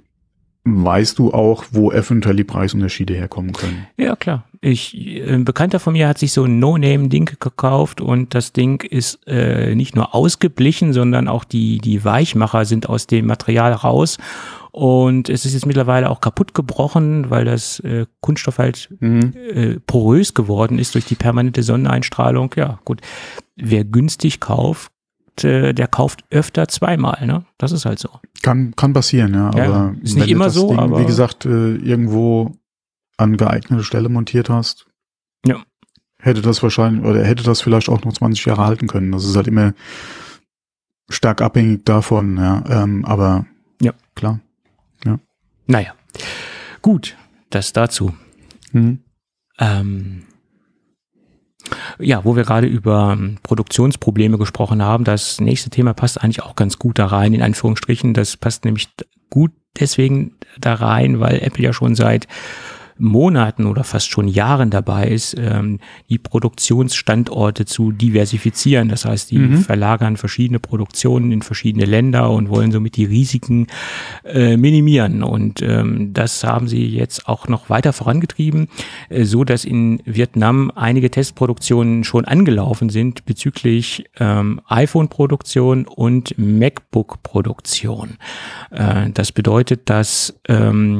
weißt du auch, wo eventuell die Preisunterschiede herkommen können. Ja, klar. Ich, ein Bekannter von mir hat sich so ein No-Name-Ding gekauft und das Ding ist äh, nicht nur ausgeblichen, sondern auch die, die Weichmacher sind aus dem Material raus. Und es ist jetzt mittlerweile auch kaputt gebrochen, weil das äh, Kunststoff halt mhm. äh, porös geworden ist durch die permanente Sonneneinstrahlung. Ja, gut. Wer günstig kauft, äh, der kauft öfter zweimal, ne? Das ist halt so. Kann kann passieren, ja. ja aber ist nicht immer so, Ding, aber wie gesagt, äh, irgendwo an geeignete Stelle montiert hast, ja. hätte das wahrscheinlich oder hätte das vielleicht auch noch zwanzig Jahre halten können. Das ist halt immer stark abhängig davon, ja. Ähm, aber ja, klar. Ja. Naja, gut, das dazu. Mhm. Ähm, ja, wo wir gerade über Produktionsprobleme gesprochen haben, das nächste Thema passt eigentlich auch ganz gut da rein, in Anführungsstrichen. Das passt nämlich gut deswegen da rein, weil Apple ja schon seit Monaten oder fast schon Jahren dabei ist, ähm, die Produktionsstandorte zu diversifizieren. Das heißt, die mhm. verlagern verschiedene Produktionen in verschiedene Länder und wollen somit die Risiken äh, minimieren. Und ähm, das haben sie jetzt auch noch weiter vorangetrieben, äh, so dass in Vietnam einige Testproduktionen schon angelaufen sind bezüglich ähm, iPhone-Produktion und MacBook-Produktion. Äh, das bedeutet, dass ähm,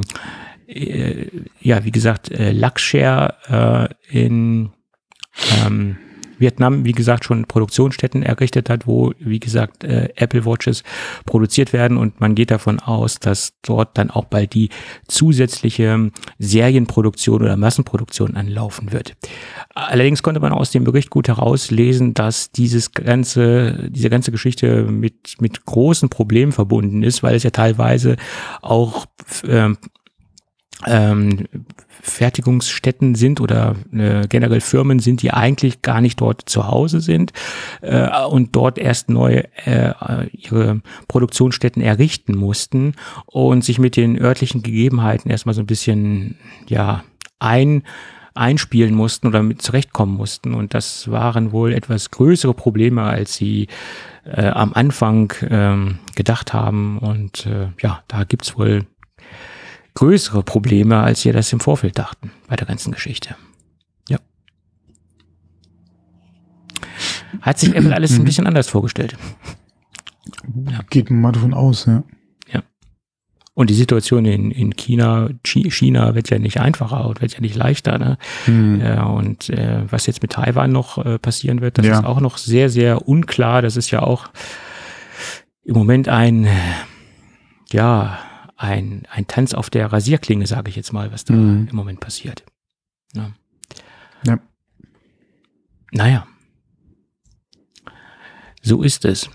ja, wie gesagt, äh, Luxshare äh, in ähm, Vietnam, wie gesagt, schon Produktionsstätten errichtet hat, wo, wie gesagt, äh, Apple Watches produziert werden und man geht davon aus, dass dort dann auch bald die zusätzliche Serienproduktion oder Massenproduktion anlaufen wird. Allerdings konnte man aus dem Bericht gut herauslesen, dass dieses ganze, diese ganze Geschichte mit, mit großen Problemen verbunden ist, weil es ja teilweise auch ähm, ähm, Fertigungsstätten sind oder äh, generell Firmen sind, die eigentlich gar nicht dort zu Hause sind äh, und dort erst neue äh, ihre Produktionsstätten errichten mussten und sich mit den örtlichen Gegebenheiten erstmal so ein bisschen ja ein einspielen mussten oder mit zurechtkommen mussten. Und das waren wohl etwas größere Probleme, als sie äh, am Anfang ähm, gedacht haben. Und äh, ja, da gibt's wohl größere Probleme, als wir das im Vorfeld dachten bei der ganzen Geschichte. Ja. Hat sich Apple alles ein bisschen anders vorgestellt. Ja. Geht man mal davon aus, ja. Ja. Und die Situation in, in China, China wird ja nicht einfacher und wird ja nicht leichter. Ne? Hm. Ja, und äh, was jetzt mit Taiwan noch äh, passieren wird, das ja. ist auch noch sehr, sehr unklar. Das ist ja auch im Moment ein, ja, ein, ein Tanz auf der Rasierklinge, sage ich jetzt mal, was da hm. im Moment passiert. Ja. ja. Naja. So ist es.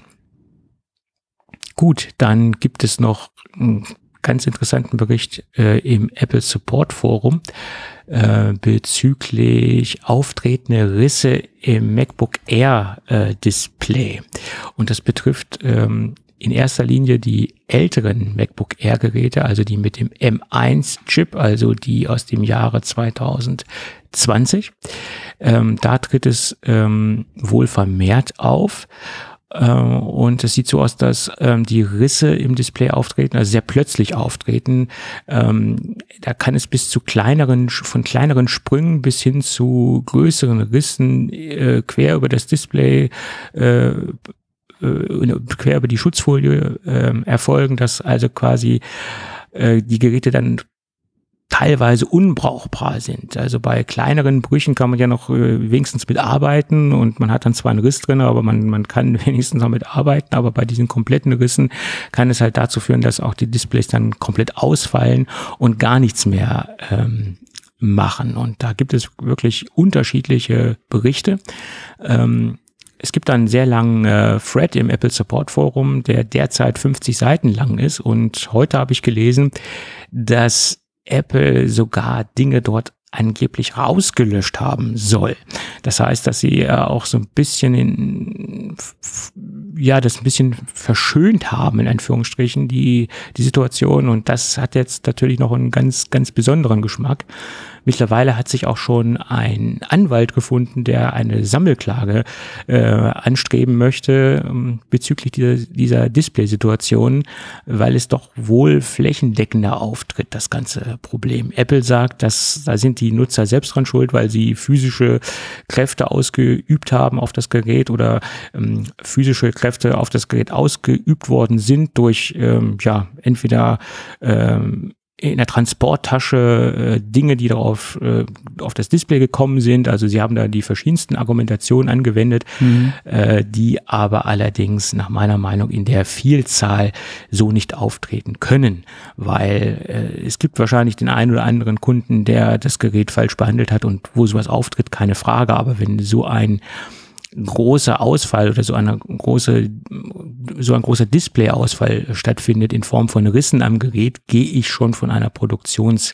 Gut, dann gibt es noch einen ganz interessanten Bericht äh, im Apple Support Forum äh, bezüglich auftretende Risse im MacBook Air äh, Display. Und das betrifft ähm, in erster Linie die älteren MacBook Air Geräte, also die mit dem M eins Chip, also die aus dem Jahre zwanzig zwanzig. Ähm, da tritt es ähm, wohl vermehrt auf. Und es sieht so aus, dass ähm, die Risse im Display auftreten, also sehr plötzlich auftreten. Ähm, da kann es bis zu kleineren, von kleineren Sprüngen bis hin zu größeren Rissen äh, quer über das Display, äh, äh, quer über die Schutzfolie äh, erfolgen, dass also quasi äh, die Geräte dann teilweise unbrauchbar sind. Also bei kleineren Brüchen kann man ja noch äh, wenigstens mit arbeiten und man hat dann zwar einen Riss drin, aber man man kann wenigstens damit arbeiten, aber bei diesen kompletten Rissen kann es halt dazu führen, dass auch die Displays dann komplett ausfallen und gar nichts mehr ähm, machen. Und da gibt es wirklich unterschiedliche Berichte. Ähm, Es gibt einen sehr langen äh, Thread im Apple Support Forum, der derzeit fünfzig Seiten lang ist und heute habe ich gelesen, dass Apple sogar Dinge dort angeblich rausgelöscht haben soll. Das heißt, dass sie äh, auch so ein bisschen in, ja, das ein bisschen verschönt haben, in Anführungsstrichen, die, die Situation. Und das hat jetzt natürlich noch einen ganz, ganz besonderen Geschmack. Mittlerweile hat sich auch schon ein Anwalt gefunden, der eine Sammelklage äh, anstreben möchte ähm, bezüglich dieser, dieser Display-Situation, weil es doch wohl flächendeckender auftritt, das ganze Problem. Apple sagt, dass da sind die Nutzer selbst dran schuld, weil sie physische Kräfte ausgeübt haben auf das Gerät oder ähm, physische Kräfte auf das Gerät ausgeübt worden sind durch ähm, ja entweder ähm, in der Transporttasche äh, Dinge, die darauf äh, auf das Display gekommen sind. Also sie haben da die verschiedensten Argumentationen angewendet, mhm. äh, die aber allerdings nach meiner Meinung in der Vielzahl so nicht auftreten können, weil äh, es gibt wahrscheinlich den einen oder anderen Kunden, der das Gerät falsch behandelt hat und wo sowas auftritt, keine Frage. Aber wenn so ein großer Ausfall oder so eine große, so ein großer Displayausfall stattfindet in Form von Rissen am Gerät, gehe ich schon von einer Produktionsschwäche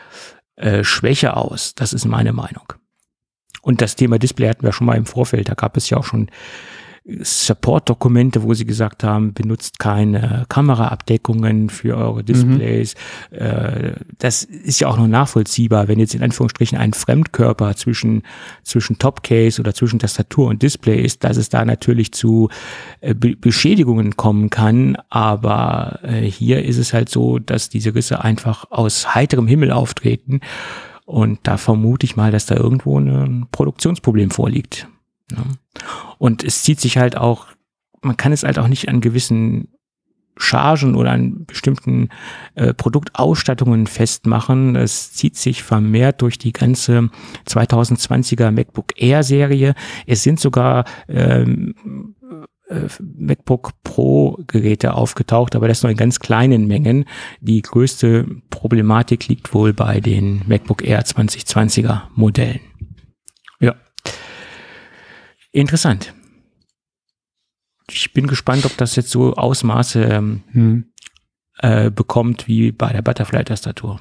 äh, aus. Das ist meine Meinung. Und das Thema Display hatten wir schon mal im Vorfeld. Da gab es ja auch schon Support-Dokumente, wo sie gesagt haben, benutzt keine Kameraabdeckungen für eure Displays. Mhm. Äh, das ist ja auch noch nachvollziehbar, wenn jetzt in Anführungsstrichen ein Fremdkörper zwischen zwischen Topcase oder zwischen Tastatur und Display ist, dass es da natürlich zu äh, Be- Beschädigungen kommen kann. Aber äh, hier ist es halt so, dass diese Risse einfach aus heiterem Himmel auftreten. Und da vermute ich mal, dass da irgendwo ein Produktionsproblem vorliegt. Ja. Und es zieht sich halt auch, man kann es halt auch nicht an gewissen Chargen oder an bestimmten äh, Produktausstattungen festmachen. Es zieht sich vermehrt durch die ganze zwanzig zwanziger MacBook Air Serie. Es sind sogar ähm, äh, MacBook Pro Geräte aufgetaucht, aber das nur in ganz kleinen Mengen. Die größte Problematik liegt wohl bei den MacBook Air zwanzig zwanziger Modellen. Ja. Interessant. Ich bin gespannt, ob das jetzt so Ausmaße ähm, hm. äh, bekommt wie bei der Butterfly-Tastatur.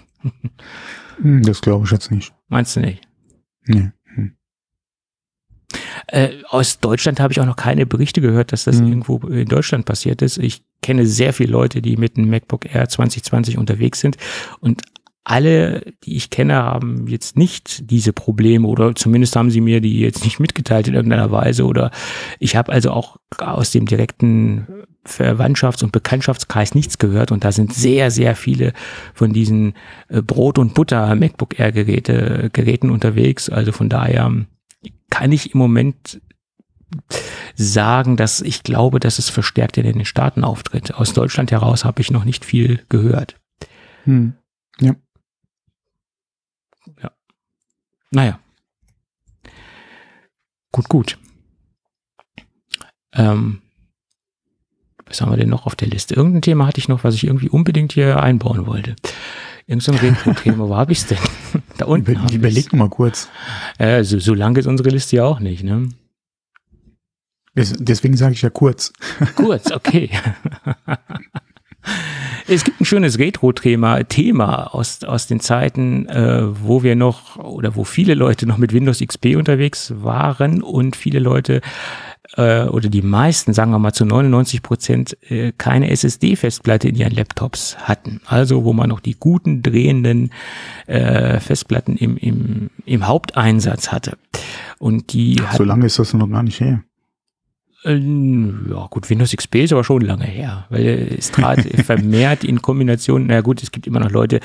Das glaube ich jetzt nicht. Meinst du nicht? Nee. Hm. Äh, aus Deutschland habe ich auch noch keine Berichte gehört, dass das hm. irgendwo in Deutschland passiert ist. Ich kenne sehr viele Leute, die mit einem MacBook Air zwanzig zwanzig unterwegs sind und alle, die ich kenne, haben jetzt nicht diese Probleme oder zumindest haben sie mir die jetzt nicht mitgeteilt in irgendeiner Weise oder ich habe also auch aus dem direkten Verwandtschafts- und Bekanntschaftskreis nichts gehört und da sind sehr, sehr viele von diesen Brot- und Butter-MacBook Air-Geräte, Geräten unterwegs. Also von daher kann ich im Moment sagen, dass ich glaube, dass es verstärkt in den Staaten auftritt. Aus Deutschland heraus habe ich noch nicht viel gehört. Hm. Ja. Ja. Naja. Gut, gut. Ähm, was haben wir denn noch auf der Liste? Irgendein Thema hatte ich noch, was ich irgendwie unbedingt hier einbauen wollte. Irgend so ein Retro-Thema. Wo habe ich es denn? Da unten. Ich überleg mal kurz. Äh, so, so lang ist unsere Liste ja auch nicht, ne? Deswegen sage ich ja kurz. Kurz, okay. Es gibt ein schönes Retro-Thema Thema aus, aus den Zeiten, äh, wo wir noch oder wo viele Leute noch mit Windows X P unterwegs waren und viele Leute äh, oder die meisten, sagen wir mal zu neunundneunzig Prozent, äh, keine S S D-Festplatte in ihren Laptops hatten. Also wo man noch die guten drehenden äh, Festplatten im, im, im Haupteinsatz hatte. Und die Ach, so lange ist das noch gar nicht her. Ja gut, Windows X P ist aber schon lange her, weil es trat vermehrt in Kombination, na gut, es gibt immer noch Leute,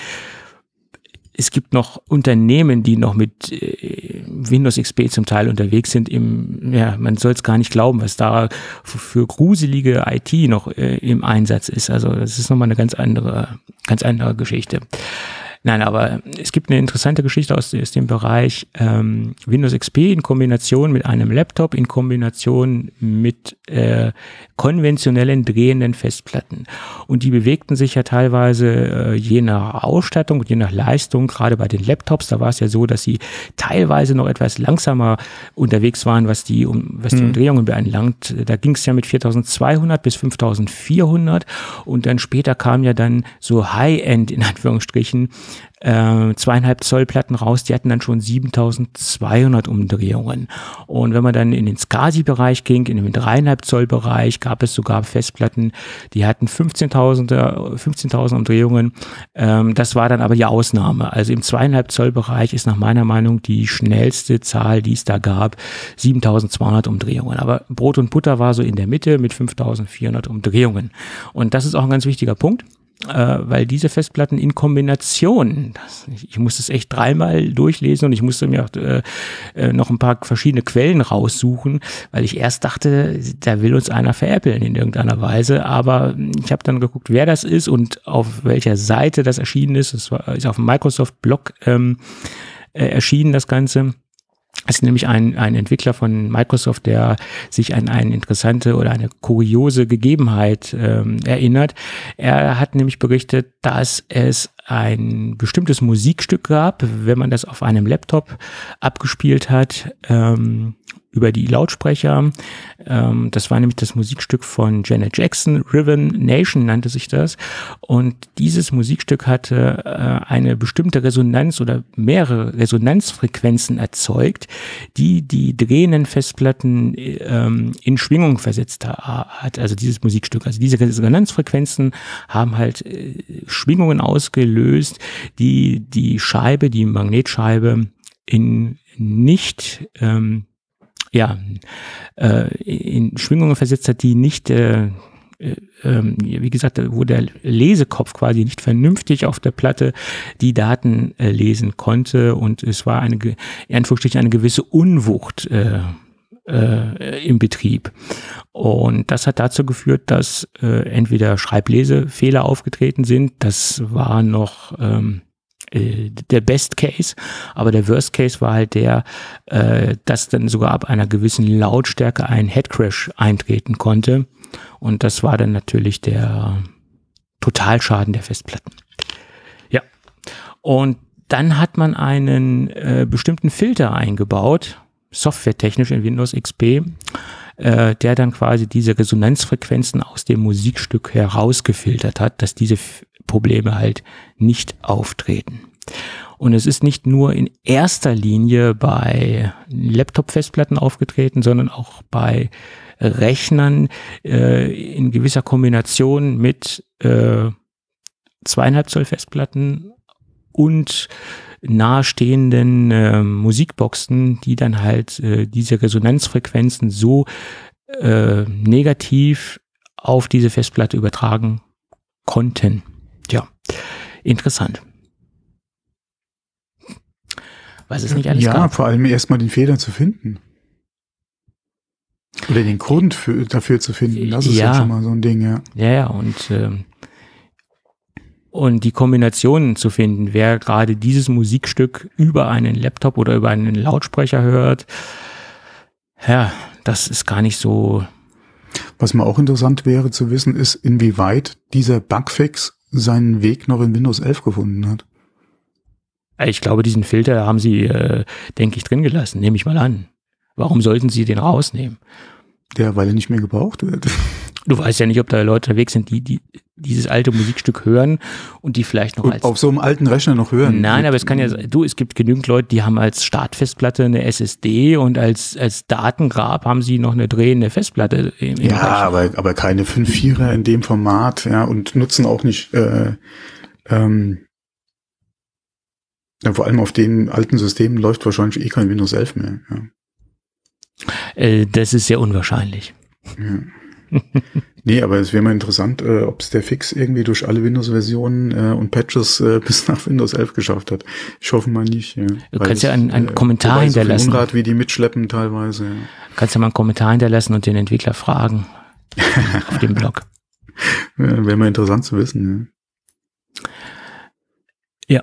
es gibt noch Unternehmen, die noch mit äh, Windows X P zum Teil unterwegs sind, im, ja, man soll es gar nicht glauben, was da für, für gruselige I T noch äh, im Einsatz ist, also das ist nochmal eine ganz andere, ganz andere Geschichte. Nein, aber es gibt eine interessante Geschichte aus, aus dem Bereich ähm, Windows X P in Kombination mit einem Laptop, in Kombination mit äh, konventionellen drehenden Festplatten. Und die bewegten sich ja teilweise äh, je nach Ausstattung und je nach Leistung, gerade bei den Laptops, da war es ja so, dass sie teilweise noch etwas langsamer unterwegs waren, was die, um, was die mhm. Umdrehungen beanlangt. Da ging es ja mit viertausendzweihundert bis fünftausendvierhundert und dann später kam ja dann so High-End in Anführungsstrichen äh, zweieinhalb Zoll Platten raus, die hatten dann schon siebentausendzweihundert Umdrehungen. Und wenn man dann in den SCSI-Bereich ging, in den dreieinhalb Zoll Bereich, gab es sogar Festplatten, die hatten fünfzehntausend Umdrehungen. Ähm, das war dann aber die Ausnahme. Also im zweieinhalb Zoll Bereich ist nach meiner Meinung die schnellste Zahl, die es da gab, siebentausendzweihundert Umdrehungen. Aber Brot und Butter war so in der Mitte mit fünftausendvierhundert Umdrehungen. Und das ist auch ein ganz wichtiger Punkt. Äh, weil diese Festplatten in Kombination, das, ich musste es echt dreimal durchlesen und ich musste mir auch, äh, äh, noch ein paar verschiedene Quellen raussuchen, weil ich erst dachte, da will uns einer veräppeln in irgendeiner Weise, aber ich habe dann geguckt, wer das ist und auf welcher Seite das erschienen ist. Es war, ist auf dem Microsoft-Blog ähm, äh, erschienen, das Ganze. Es ist nämlich ein, ein Entwickler von Microsoft, der sich an eine interessante oder eine kuriose Gegebenheit ähm, erinnert. Er hat nämlich berichtet, dass es ein bestimmtes Musikstück gab, wenn man das auf einem Laptop abgespielt hat, ähm, über die Lautsprecher. Ähm, das war nämlich das Musikstück von Janet Jackson, Riven Nation nannte sich das. Und dieses Musikstück hatte äh, eine bestimmte Resonanz oder mehrere Resonanzfrequenzen erzeugt, die die drehenden Festplatten ähm, in Schwingung versetzt hat. Also dieses Musikstück. Also diese Resonanzfrequenzen haben halt äh, Schwingungen ausgelöst, die die Scheibe, die Magnetscheibe in nicht ähm, ja, äh, in Schwingungen versetzt hat, die nicht, äh, äh, wie gesagt, wo der Lesekopf quasi nicht vernünftig auf der Platte die Daten äh, lesen konnte und es war eine, in Anführungsstrichen, eine gewisse Unwucht äh, äh, im Betrieb. Und das hat dazu geführt, dass äh, entweder Schreiblesefehler aufgetreten sind, das war noch ähm, äh, der Best Case, aber der Worst Case war halt der, äh, dass dann sogar ab einer gewissen Lautstärke ein Headcrash eintreten konnte. Und das war dann natürlich der Totalschaden der Festplatten. Ja. Und dann hat man einen äh, bestimmten Filter eingebaut, softwaretechnisch in Windows X P, äh, der dann quasi diese Resonanzfrequenzen aus dem Musikstück herausgefiltert hat, dass diese F- Probleme halt nicht auftreten. Und es ist nicht nur in erster Linie bei Laptop-Festplatten aufgetreten, sondern auch bei Rechnern äh, in gewisser Kombination mit äh, zweieinhalb Zoll Festplatten und nahestehenden äh, Musikboxen, die dann halt äh, diese Resonanzfrequenzen so äh, negativ auf diese Festplatte übertragen konnten. Tja, interessant. Was es nicht alles Ja, gab. vor allem erstmal den Fehler zu finden. Oder den Grund für, dafür zu finden, das ist ja, ja schon mal so ein Ding, ja. Ja, ja, und ähm, und die Kombinationen zu finden, wer gerade dieses Musikstück über einen Laptop oder über einen Lautsprecher hört, ja, das ist gar nicht so. Was mal auch interessant wäre zu wissen, ist, inwieweit dieser Bugfix seinen Weg noch in Windows elf gefunden hat. Ich glaube, diesen Filter haben sie, äh, denke ich, drin gelassen, nehme ich mal an. Warum sollten sie den rausnehmen? Ja, weil er nicht mehr gebraucht wird. Du weißt ja nicht, ob da Leute unterwegs sind, die, die dieses alte Musikstück hören und die vielleicht noch und als... auf so einem alten Rechner noch hören. Nein, aber es kann ja, du, es gibt genügend Leute, die haben als Startfestplatte eine S S D und als, als Datengrab haben sie noch eine drehende Festplatte im, im Ja, aber, aber keine fünf Komma vierer in dem Format, ja, und nutzen auch nicht, äh, ähm, ja, vor allem auf den alten Systemen läuft wahrscheinlich eh kein Windows elf mehr, ja. Äh, das ist sehr unwahrscheinlich. Ja. Nee, aber es wäre mal interessant, äh, ob es der Fix irgendwie durch alle Windows-Versionen äh, und Patches äh, bis nach Windows elf geschafft hat. Ich hoffe mal nicht. Ja. Du Weil kannst es, ja einen, einen äh, Kommentar hinterlassen. So Unrat, wie die mitschleppen teilweise. Ja. Du kannst ja mal einen Kommentar hinterlassen und den Entwickler fragen auf dem Blog. Ja, wäre mal interessant zu wissen. Ja. ja.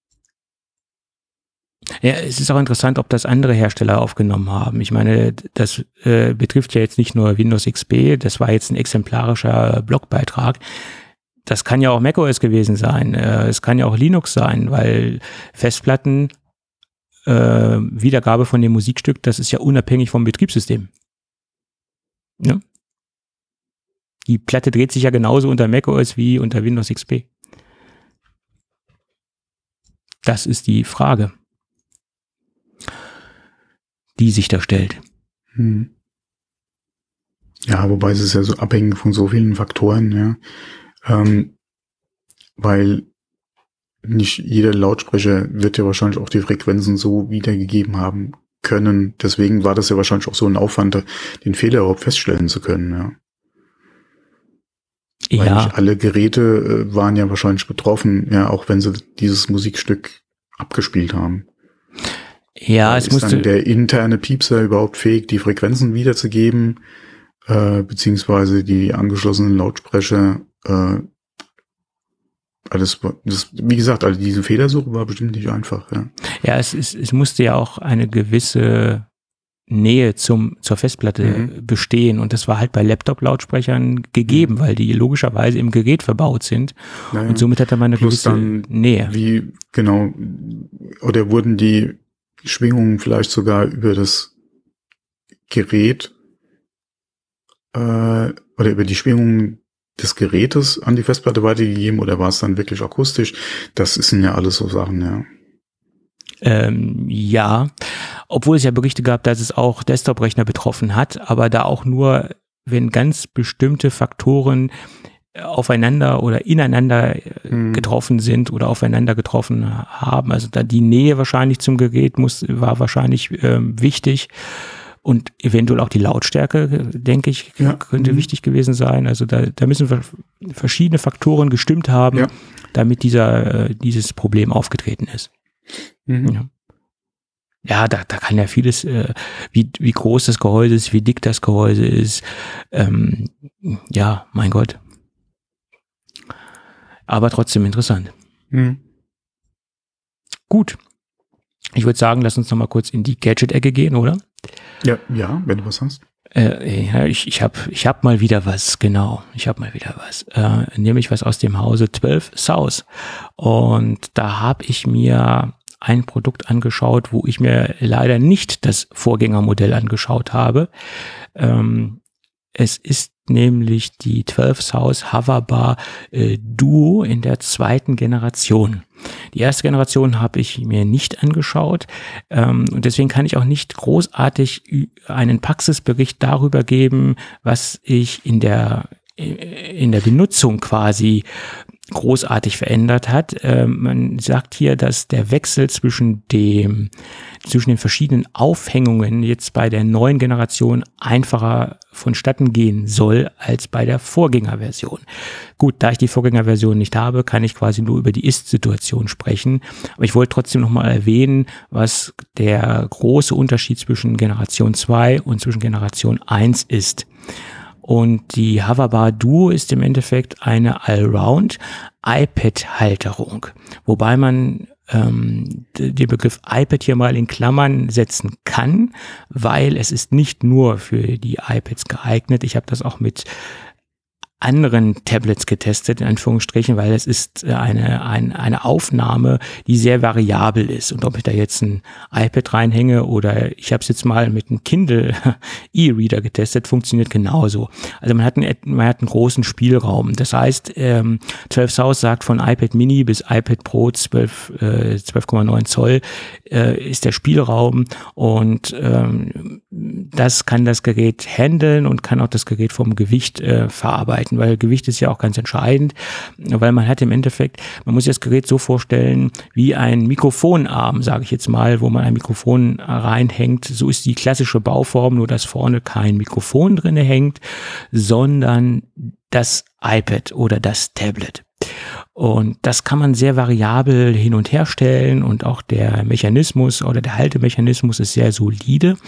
Ja, es ist auch interessant, ob das andere Hersteller aufgenommen haben. Ich meine, das äh, betrifft ja jetzt nicht nur Windows X P, das war jetzt ein exemplarischer Blogbeitrag. Das kann ja auch macOS gewesen sein, äh, es kann ja auch Linux sein, weil Festplatten, äh, Wiedergabe von dem Musikstück, das ist ja unabhängig vom Betriebssystem. Ja? Die Platte dreht sich ja genauso unter macOS wie unter Windows X P. Das ist die Frage, die sich da stellt. Hm. Ja, wobei es ist ja so abhängig von so vielen Faktoren, ja. Ähm, weil nicht jeder Lautsprecher wird ja wahrscheinlich auch die Frequenzen so wiedergegeben haben können. Deswegen war das ja wahrscheinlich auch so ein Aufwand, den Fehler überhaupt feststellen zu können, ja. Weil Ja, nicht alle Geräte äh, waren ja wahrscheinlich betroffen, ja, auch wenn sie dieses Musikstück abgespielt haben. ja, es ist musste. dann der interne Piepser überhaupt fähig, die Frequenzen wiederzugeben, äh, beziehungsweise die angeschlossenen Lautsprecher, äh, alles, das, wie gesagt, also diese Fehlersuche war bestimmt nicht einfach, ja. Ja, es, es, es musste ja auch eine gewisse Nähe zum, zur Festplatte Mhm. bestehen und das war halt bei Laptop-Lautsprechern gegeben, Mhm. weil die logischerweise im Gerät verbaut sind Naja, und somit hat er mal eine plus gewisse dann, Nähe. wie, genau, oder wurden die Schwingungen vielleicht sogar über das Gerät, äh, oder über die Schwingungen des Gerätes an die Festplatte weitergegeben, oder war es dann wirklich akustisch? Das sind ja alles so Sachen, ja. Ähm, ja, obwohl es ja Berichte gab, dass es auch Desktop-Rechner betroffen hat, aber da auch nur, wenn ganz bestimmte Faktoren aufeinander oder ineinander äh, Mhm. getroffen sind oder aufeinander getroffen haben. Also da die Nähe wahrscheinlich zum Gerät muss, war wahrscheinlich ähm, wichtig und eventuell auch die Lautstärke, denke ich, Ja. könnte Mhm. wichtig gewesen sein. Also da, da müssen wir verschiedene Faktoren gestimmt haben, Ja. damit dieser, äh, dieses Problem aufgetreten ist. Mhm. Ja. ja, da, da kann ja vieles, äh, wie, wie groß das Gehäuse ist, wie dick das Gehäuse ist. Ähm, ja, mein Gott. Aber trotzdem interessant. Hm. Gut. Ich würde sagen, lass uns noch mal kurz in die Gadget-Ecke gehen, oder? Ja, ja, wenn du was hast. Äh, ja, ich ich habe ich hab mal wieder was, genau. Ich habe mal wieder was. Äh, nämlich was aus dem Hause zwölf South. Und da habe ich mir ein Produkt angeschaut, wo ich mir leider nicht das Vorgängermodell angeschaut habe. Ähm, es ist nämlich die zwölf South Hoverbar äh, Duo in der zweiten Generation. Die erste Generation habe ich mir nicht angeschaut ähm, und deswegen kann ich auch nicht großartig einen Praxisbericht darüber geben, was ich in der in der Benutzung quasi großartig verändert hat. Ähm, man sagt hier, dass der Wechsel zwischen dem zwischen den verschiedenen Aufhängungen jetzt bei der neuen Generation einfacher vonstatten gehen soll als bei der Vorgängerversion. Gut, da ich die Vorgängerversion nicht habe, kann ich quasi nur über die Ist-Situation sprechen. Aber ich wollte trotzdem nochmal erwähnen, was der große Unterschied zwischen Generation zwei und zwischen Generation eins ist. Und die Hoverbar Duo ist im Endeffekt eine Allround-iPad-Halterung, wobei man ähm, den Begriff iPad hier mal in Klammern setzen kann, weil es ist nicht nur für die iPads geeignet. Ich habe das auch mit anderen Tablets getestet, in Anführungsstrichen, weil es ist eine, eine, eine Aufnahme, die sehr variabel ist. Und ob ich da jetzt ein iPad reinhänge oder ich habe es jetzt mal mit einem Kindle E-Reader getestet, funktioniert genauso. Also man hat einen, man hat einen großen Spielraum. Das heißt, ähm, zwölf South sagt von iPad Mini bis iPad Pro zwölf Komma neun Zoll äh, ist der Spielraum und ähm, das kann das Gerät handeln und kann auch das Gerät vom Gewicht äh, verarbeiten. Weil Gewicht ist ja auch ganz entscheidend, weil man hat im Endeffekt, man muss sich das Gerät so vorstellen wie ein Mikrofonarm, sage ich jetzt mal, wo man ein Mikrofon reinhängt. So ist die klassische Bauform, nur dass vorne kein Mikrofon drin hängt, sondern das iPad oder das Tablet. Und das kann man sehr variabel hin und her stellen und auch der Mechanismus oder der Haltemechanismus ist sehr solide.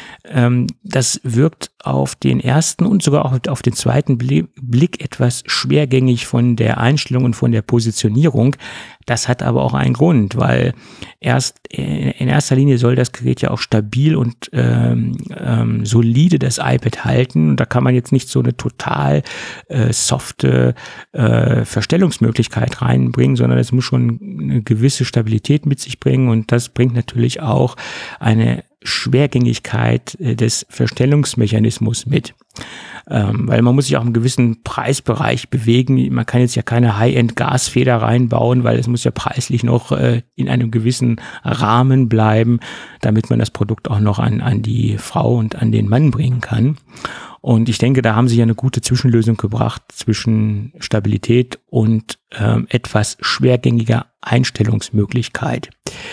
Das wirkt auf den ersten und sogar auch auf den zweiten Blick etwas schwergängig von der Einstellung und von der Positionierung. Das hat aber auch einen Grund, weil erst in erster Linie soll das Gerät ja auch stabil und ähm, ähm, solide das iPad halten. Und da kann man jetzt nicht so eine total äh, softe äh, Verstellungsmöglichkeit reinbringen, sondern es muss schon eine gewisse Stabilität mit sich bringen. Und das bringt natürlich auch eine Schwergängigkeit des Verstellungsmechanismus mit. Ähm, weil man muss sich auch im gewissen Preisbereich bewegen. Man kann jetzt ja keine High-End-Gasfeder reinbauen, weil es muss ja preislich noch äh, in einem gewissen Rahmen bleiben, damit man das Produkt auch noch an, an die Frau und an den Mann bringen kann. Und ich denke, da haben sie ja eine gute Zwischenlösung gebracht zwischen Stabilität und ähm, etwas schwergängiger Einstellungsmöglichkeit.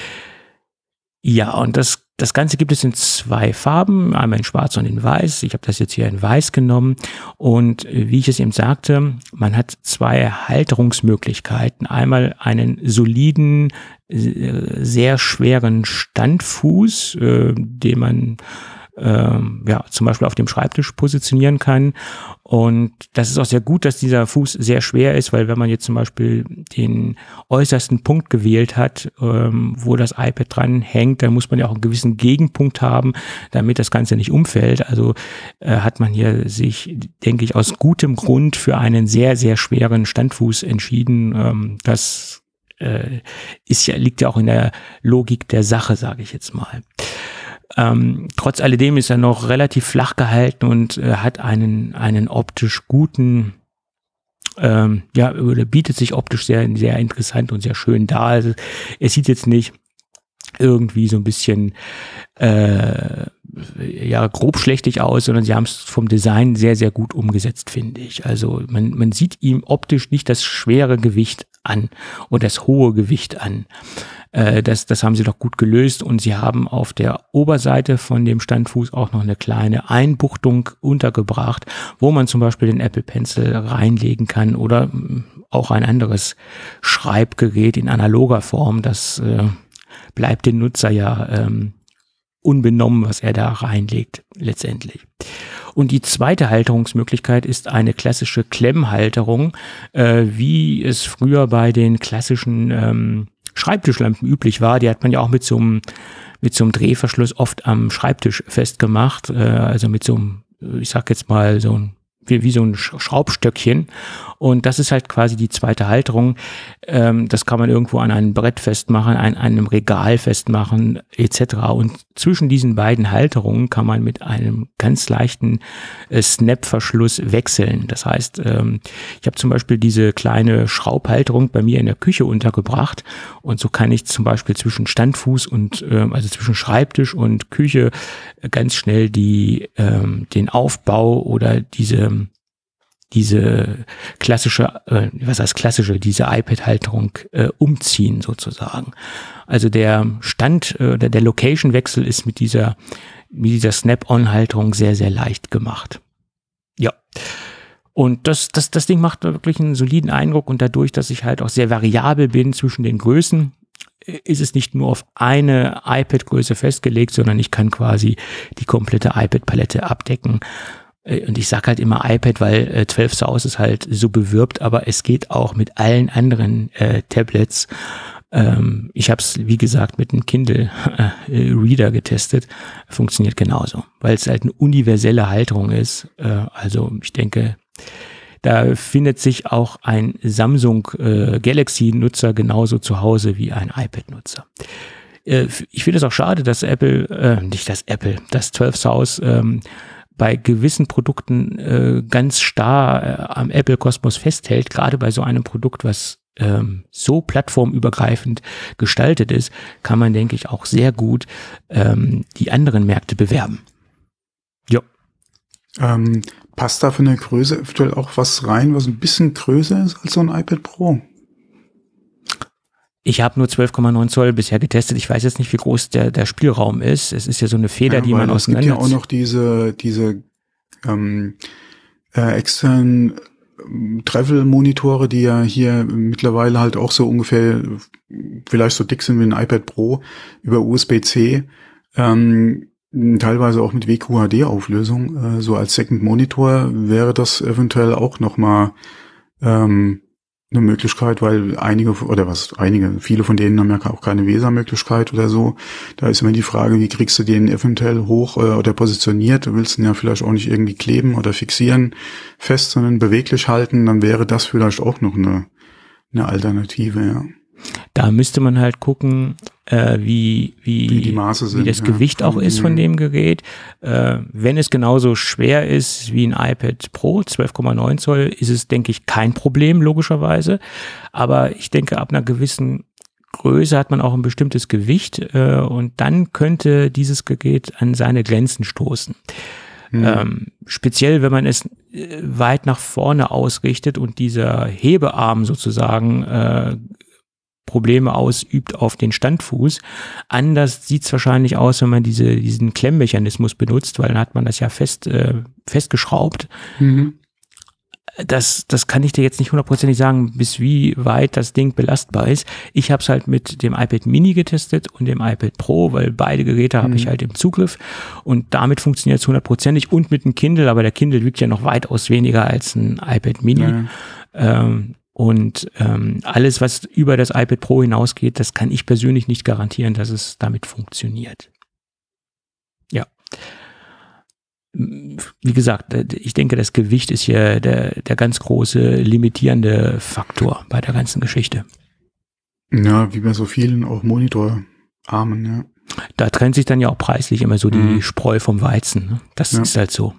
Ja, und das Das Ganze gibt es in zwei Farben, einmal in Schwarz und in Weiß. Ich habe das jetzt hier in Weiß genommen und wie ich es eben sagte, man hat zwei Halterungsmöglichkeiten. Einmal einen soliden, sehr schweren Standfuß, äh, den man ähm, ja zum Beispiel auf dem Schreibtisch positionieren kann. Und das ist auch sehr gut, dass dieser Fuß sehr schwer ist, weil wenn man jetzt zum Beispiel den äußersten Punkt gewählt hat, ähm, wo das iPad dran hängt, dann muss man ja auch einen gewissen Gegenpunkt haben, damit das Ganze nicht umfällt. Also äh, hat man hier sich, denke ich, aus gutem Grund für einen sehr, sehr schweren Standfuß entschieden. Ähm, das äh, ist ja, liegt ja auch in der Logik der Sache, sage ich jetzt mal. Ähm, trotz alledem ist er noch relativ flach gehalten und äh, hat einen einen optisch guten, ähm, ja, oder bietet sich optisch sehr sehr interessant und sehr schön dar. Also es sieht jetzt nicht irgendwie so ein bisschen äh, ja grobschlächtig aus, sondern sie haben es vom Design sehr sehr gut umgesetzt, finde ich. Also man man sieht ihm optisch nicht das schwere Gewicht an und das hohe Gewicht an. Das, das haben sie doch gut gelöst und sie haben auf der Oberseite von dem Standfuß auch noch eine kleine Einbuchtung untergebracht, wo man zum Beispiel den Apple Pencil reinlegen kann oder auch ein anderes Schreibgerät in analoger Form. Das äh, bleibt dem Nutzer ja ähm, unbenommen, was er da reinlegt, letztendlich. Und die zweite Halterungsmöglichkeit ist eine klassische Klemmhalterung, äh, wie es früher bei den klassischen ähm, Schreibtischlampen üblich war. Die hat man ja auch mit so einem mit so einem Drehverschluss oft am Schreibtisch festgemacht, äh, also mit so einem, ich sag jetzt mal so ein wie, wie so ein Schraubstöckchen. Und das ist halt quasi die zweite Halterung. Ähm, das kann man irgendwo an einem Brett festmachen, an einem Regal festmachen, et cetera. Und zwischen diesen beiden Halterungen kann man mit einem ganz leichten äh, Snap-Verschluss wechseln. Das heißt, ähm, ich habe zum Beispiel diese kleine Schraubhalterung bei mir in der Küche untergebracht. Und so kann ich zum Beispiel zwischen Standfuß und, ähm, also zwischen Schreibtisch und Küche äh, ganz schnell die, ähm, den Aufbau oder diese diese klassische, äh, was heißt klassische, diese iPad-Halterung äh, umziehen sozusagen. Also der Stand oder äh, der Location-Wechsel ist mit dieser, mit dieser Snap-on-Halterung sehr, sehr leicht gemacht. Ja. Und das, das, das Ding macht wirklich einen soliden Eindruck und dadurch, dass ich halt auch sehr variabel bin zwischen den Größen, ist es nicht nur auf eine iPad-Größe festgelegt, sondern ich kann quasi die komplette iPad-Palette abdecken. Und ich sage halt immer iPad, weil äh, zwölf South es halt so bewirbt, aber es geht auch mit allen anderen äh, Tablets. Ähm, ich habe es, wie gesagt, mit einem Kindle äh, Reader getestet. Funktioniert genauso, weil es halt eine universelle Halterung ist. Äh, also ich denke, da findet sich auch ein Samsung äh, Galaxy-Nutzer genauso zu Hause wie ein iPad-Nutzer. Äh, ich finde es auch schade, dass Apple, äh, nicht dass Apple, dass zwölf South ähm, bei gewissen Produkten äh, ganz starr äh, am Apple-Kosmos festhält, gerade bei so einem Produkt, was ähm, so plattformübergreifend gestaltet ist, kann man, denke ich, auch sehr gut ähm, die anderen Märkte bewerben. Ja. Ähm, passt da für eine Größe eventuell auch was rein, was ein bisschen größer ist als so ein iPad Pro? Ich habe nur zwölf Komma neun Zoll bisher getestet. Ich weiß jetzt nicht, wie groß der, der Spielraum ist. Es ist ja so eine Feder, ja, die man auseinander... Es gibt ja auch noch diese, diese ähm, äh, externen ähm, Travel-Monitore, die ja hier mittlerweile halt auch so ungefähr vielleicht so dick sind wie ein iPad Pro über U S B C, ähm, teilweise auch mit W Q H D-Auflösung. Äh, so als Second Monitor wäre das eventuell auch nochmal... Ähm, eine Möglichkeit, weil einige, oder was, einige, viele von denen haben ja auch keine Weser-Möglichkeit oder so. Da ist immer die Frage, wie kriegst du den eventuell hoch äh, oder positioniert? Du willst ihn ja vielleicht auch nicht irgendwie kleben oder fixieren fest, sondern beweglich halten. Dann wäre das vielleicht auch noch eine, eine Alternative, ja. Da müsste man halt gucken, äh, wie, wie, wie, die Maße sind, wie das ja. Gewicht auch ist von dem Gerät. Äh, wenn es genauso schwer ist wie ein iPad Pro, zwölf Komma neun Zoll, ist es, denke ich, kein Problem, logischerweise. Aber ich denke, ab einer gewissen Größe hat man auch ein bestimmtes Gewicht äh, und dann könnte dieses Gerät an seine Grenzen stoßen. Mhm. Ähm, speziell, wenn man es äh, weit nach vorne ausrichtet und dieser Hebearm sozusagen äh, Probleme ausübt auf den Standfuß. Anders sieht's wahrscheinlich aus, wenn man diese, diesen Klemmmechanismus benutzt, weil dann hat man das ja fest, äh, festgeschraubt. Mhm. Das, das kann ich dir jetzt nicht hundertprozentig sagen, bis wie weit das Ding belastbar ist. Ich habe es halt mit dem iPad Mini getestet und dem iPad Pro, weil beide Geräte mhm. habe ich halt im Zugriff und damit funktioniert es hundertprozentig und mit dem Kindle, aber der Kindle wiegt ja noch weitaus weniger als ein iPad Mini. Ja. Ähm, Und ähm, alles, was über das iPad Pro hinausgeht, das kann ich persönlich nicht garantieren, dass es damit funktioniert. Ja. Wie gesagt, ich denke, das Gewicht ist hier der, der ganz große limitierende Faktor bei der ganzen Geschichte. Ja, wie bei so vielen auch Monitorarmen, ja. Da trennt sich dann ja auch preislich immer so die mhm. Spreu vom Weizen. Ne? Das ja. ist halt so.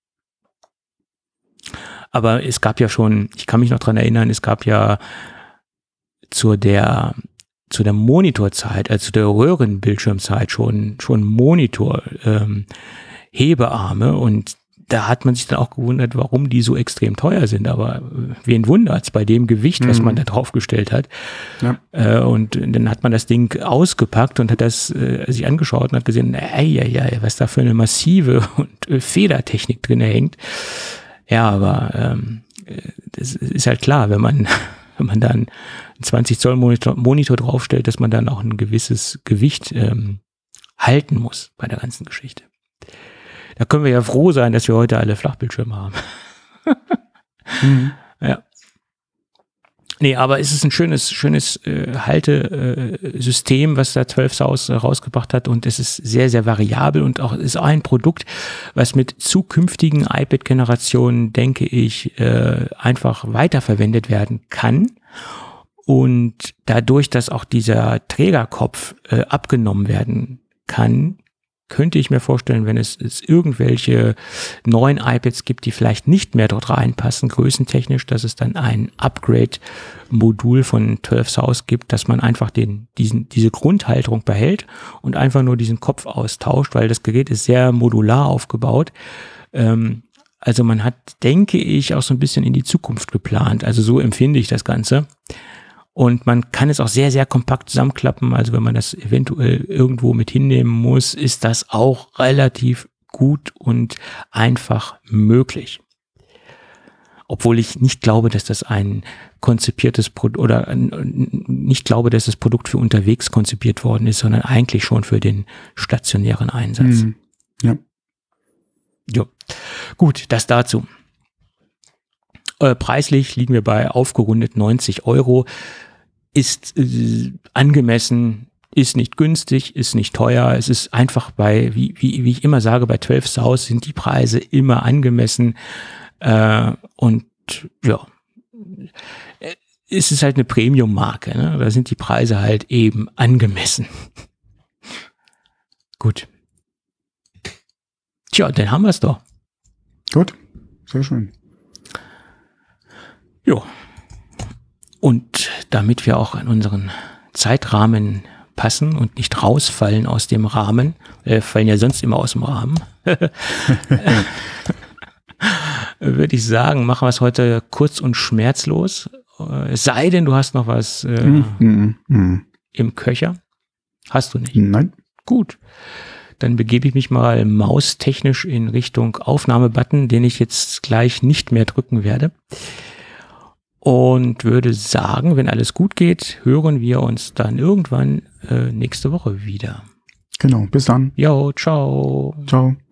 Aber es gab ja schon, ich kann mich noch dran erinnern, es gab ja zu der zu der Monitorzeit, also der Röhrenbildschirmzeit schon schon Monitor ähm, Hebearme und da hat man sich dann auch gewundert, warum die so extrem teuer sind. Aber wen wundert's bei dem Gewicht, mhm. was man da draufgestellt hat? Ja. Äh, und dann hat man das Ding ausgepackt und hat das äh, sich angeschaut und hat gesehen, ey, ey, ey, was da für eine massive und äh, Federtechnik drin hängt. Ja, aber ähm, das ist halt klar, wenn man wenn man dann einen zwanzig Zoll Monitor, Monitor draufstellt, dass man dann auch ein gewisses Gewicht ähm, halten muss bei der ganzen Geschichte. Da können wir ja froh sein, dass wir heute alle Flachbildschirme haben. mhm. Ja. Nee, aber es ist ein schönes, schönes äh, Haltesystem, äh, was da zwölf Saus äh, rausgebracht hat, und es ist sehr, sehr variabel und auch ist auch ein Produkt, was mit zukünftigen iPad-Generationen, denke ich, äh, einfach weiterverwendet werden kann. Und dadurch, dass auch dieser Trägerkopf äh, abgenommen werden kann, könnte ich mir vorstellen, wenn es, es irgendwelche neuen iPads gibt, die vielleicht nicht mehr dort reinpassen, größentechnisch, dass es dann ein Upgrade-Modul von zwölf Saus gibt, dass man einfach den, diesen, diese Grundhalterung behält und einfach nur diesen Kopf austauscht, weil das Gerät ist sehr modular aufgebaut. Ähm, also man hat, denke ich, auch so ein bisschen in die Zukunft geplant. Also so empfinde ich das Ganze. Und man kann es auch sehr, sehr kompakt zusammenklappen. Also wenn man das eventuell irgendwo mit hinnehmen muss, ist das auch relativ gut und einfach möglich. Obwohl ich nicht glaube, dass das ein konzipiertes Produkt oder nicht glaube, dass das Produkt für unterwegs konzipiert worden ist, sondern eigentlich schon für den stationären Einsatz. Mhm. Ja. Jo. Gut, das dazu. Äh, preislich liegen wir bei aufgerundet neunzig Euro. Ist äh, angemessen, ist nicht günstig, ist nicht teuer. Es ist einfach bei, wie, wie, wie ich immer sage, bei zwölf Saus sind die Preise immer angemessen. Äh, und ja, es ist halt eine Premium-Marke, ne? Da sind die Preise halt eben angemessen. Gut. Tja, dann haben wir es doch. Gut, sehr schön. Jo. Und damit wir auch an unseren Zeitrahmen passen und nicht rausfallen aus dem Rahmen, wir fallen ja sonst immer aus dem Rahmen, würde ich sagen, machen wir es heute kurz und schmerzlos. Es sei denn, du hast noch was äh, mm, mm, mm. im Köcher. Hast du nicht? Nein. Gut. Dann begebe ich mich mal maustechnisch in Richtung Aufnahmebutton, den ich jetzt gleich nicht mehr drücken werde. Und würde sagen, wenn alles gut geht, hören wir uns dann irgendwann äh, nächste Woche wieder. Genau, bis dann. Jo, ciao. Ciao.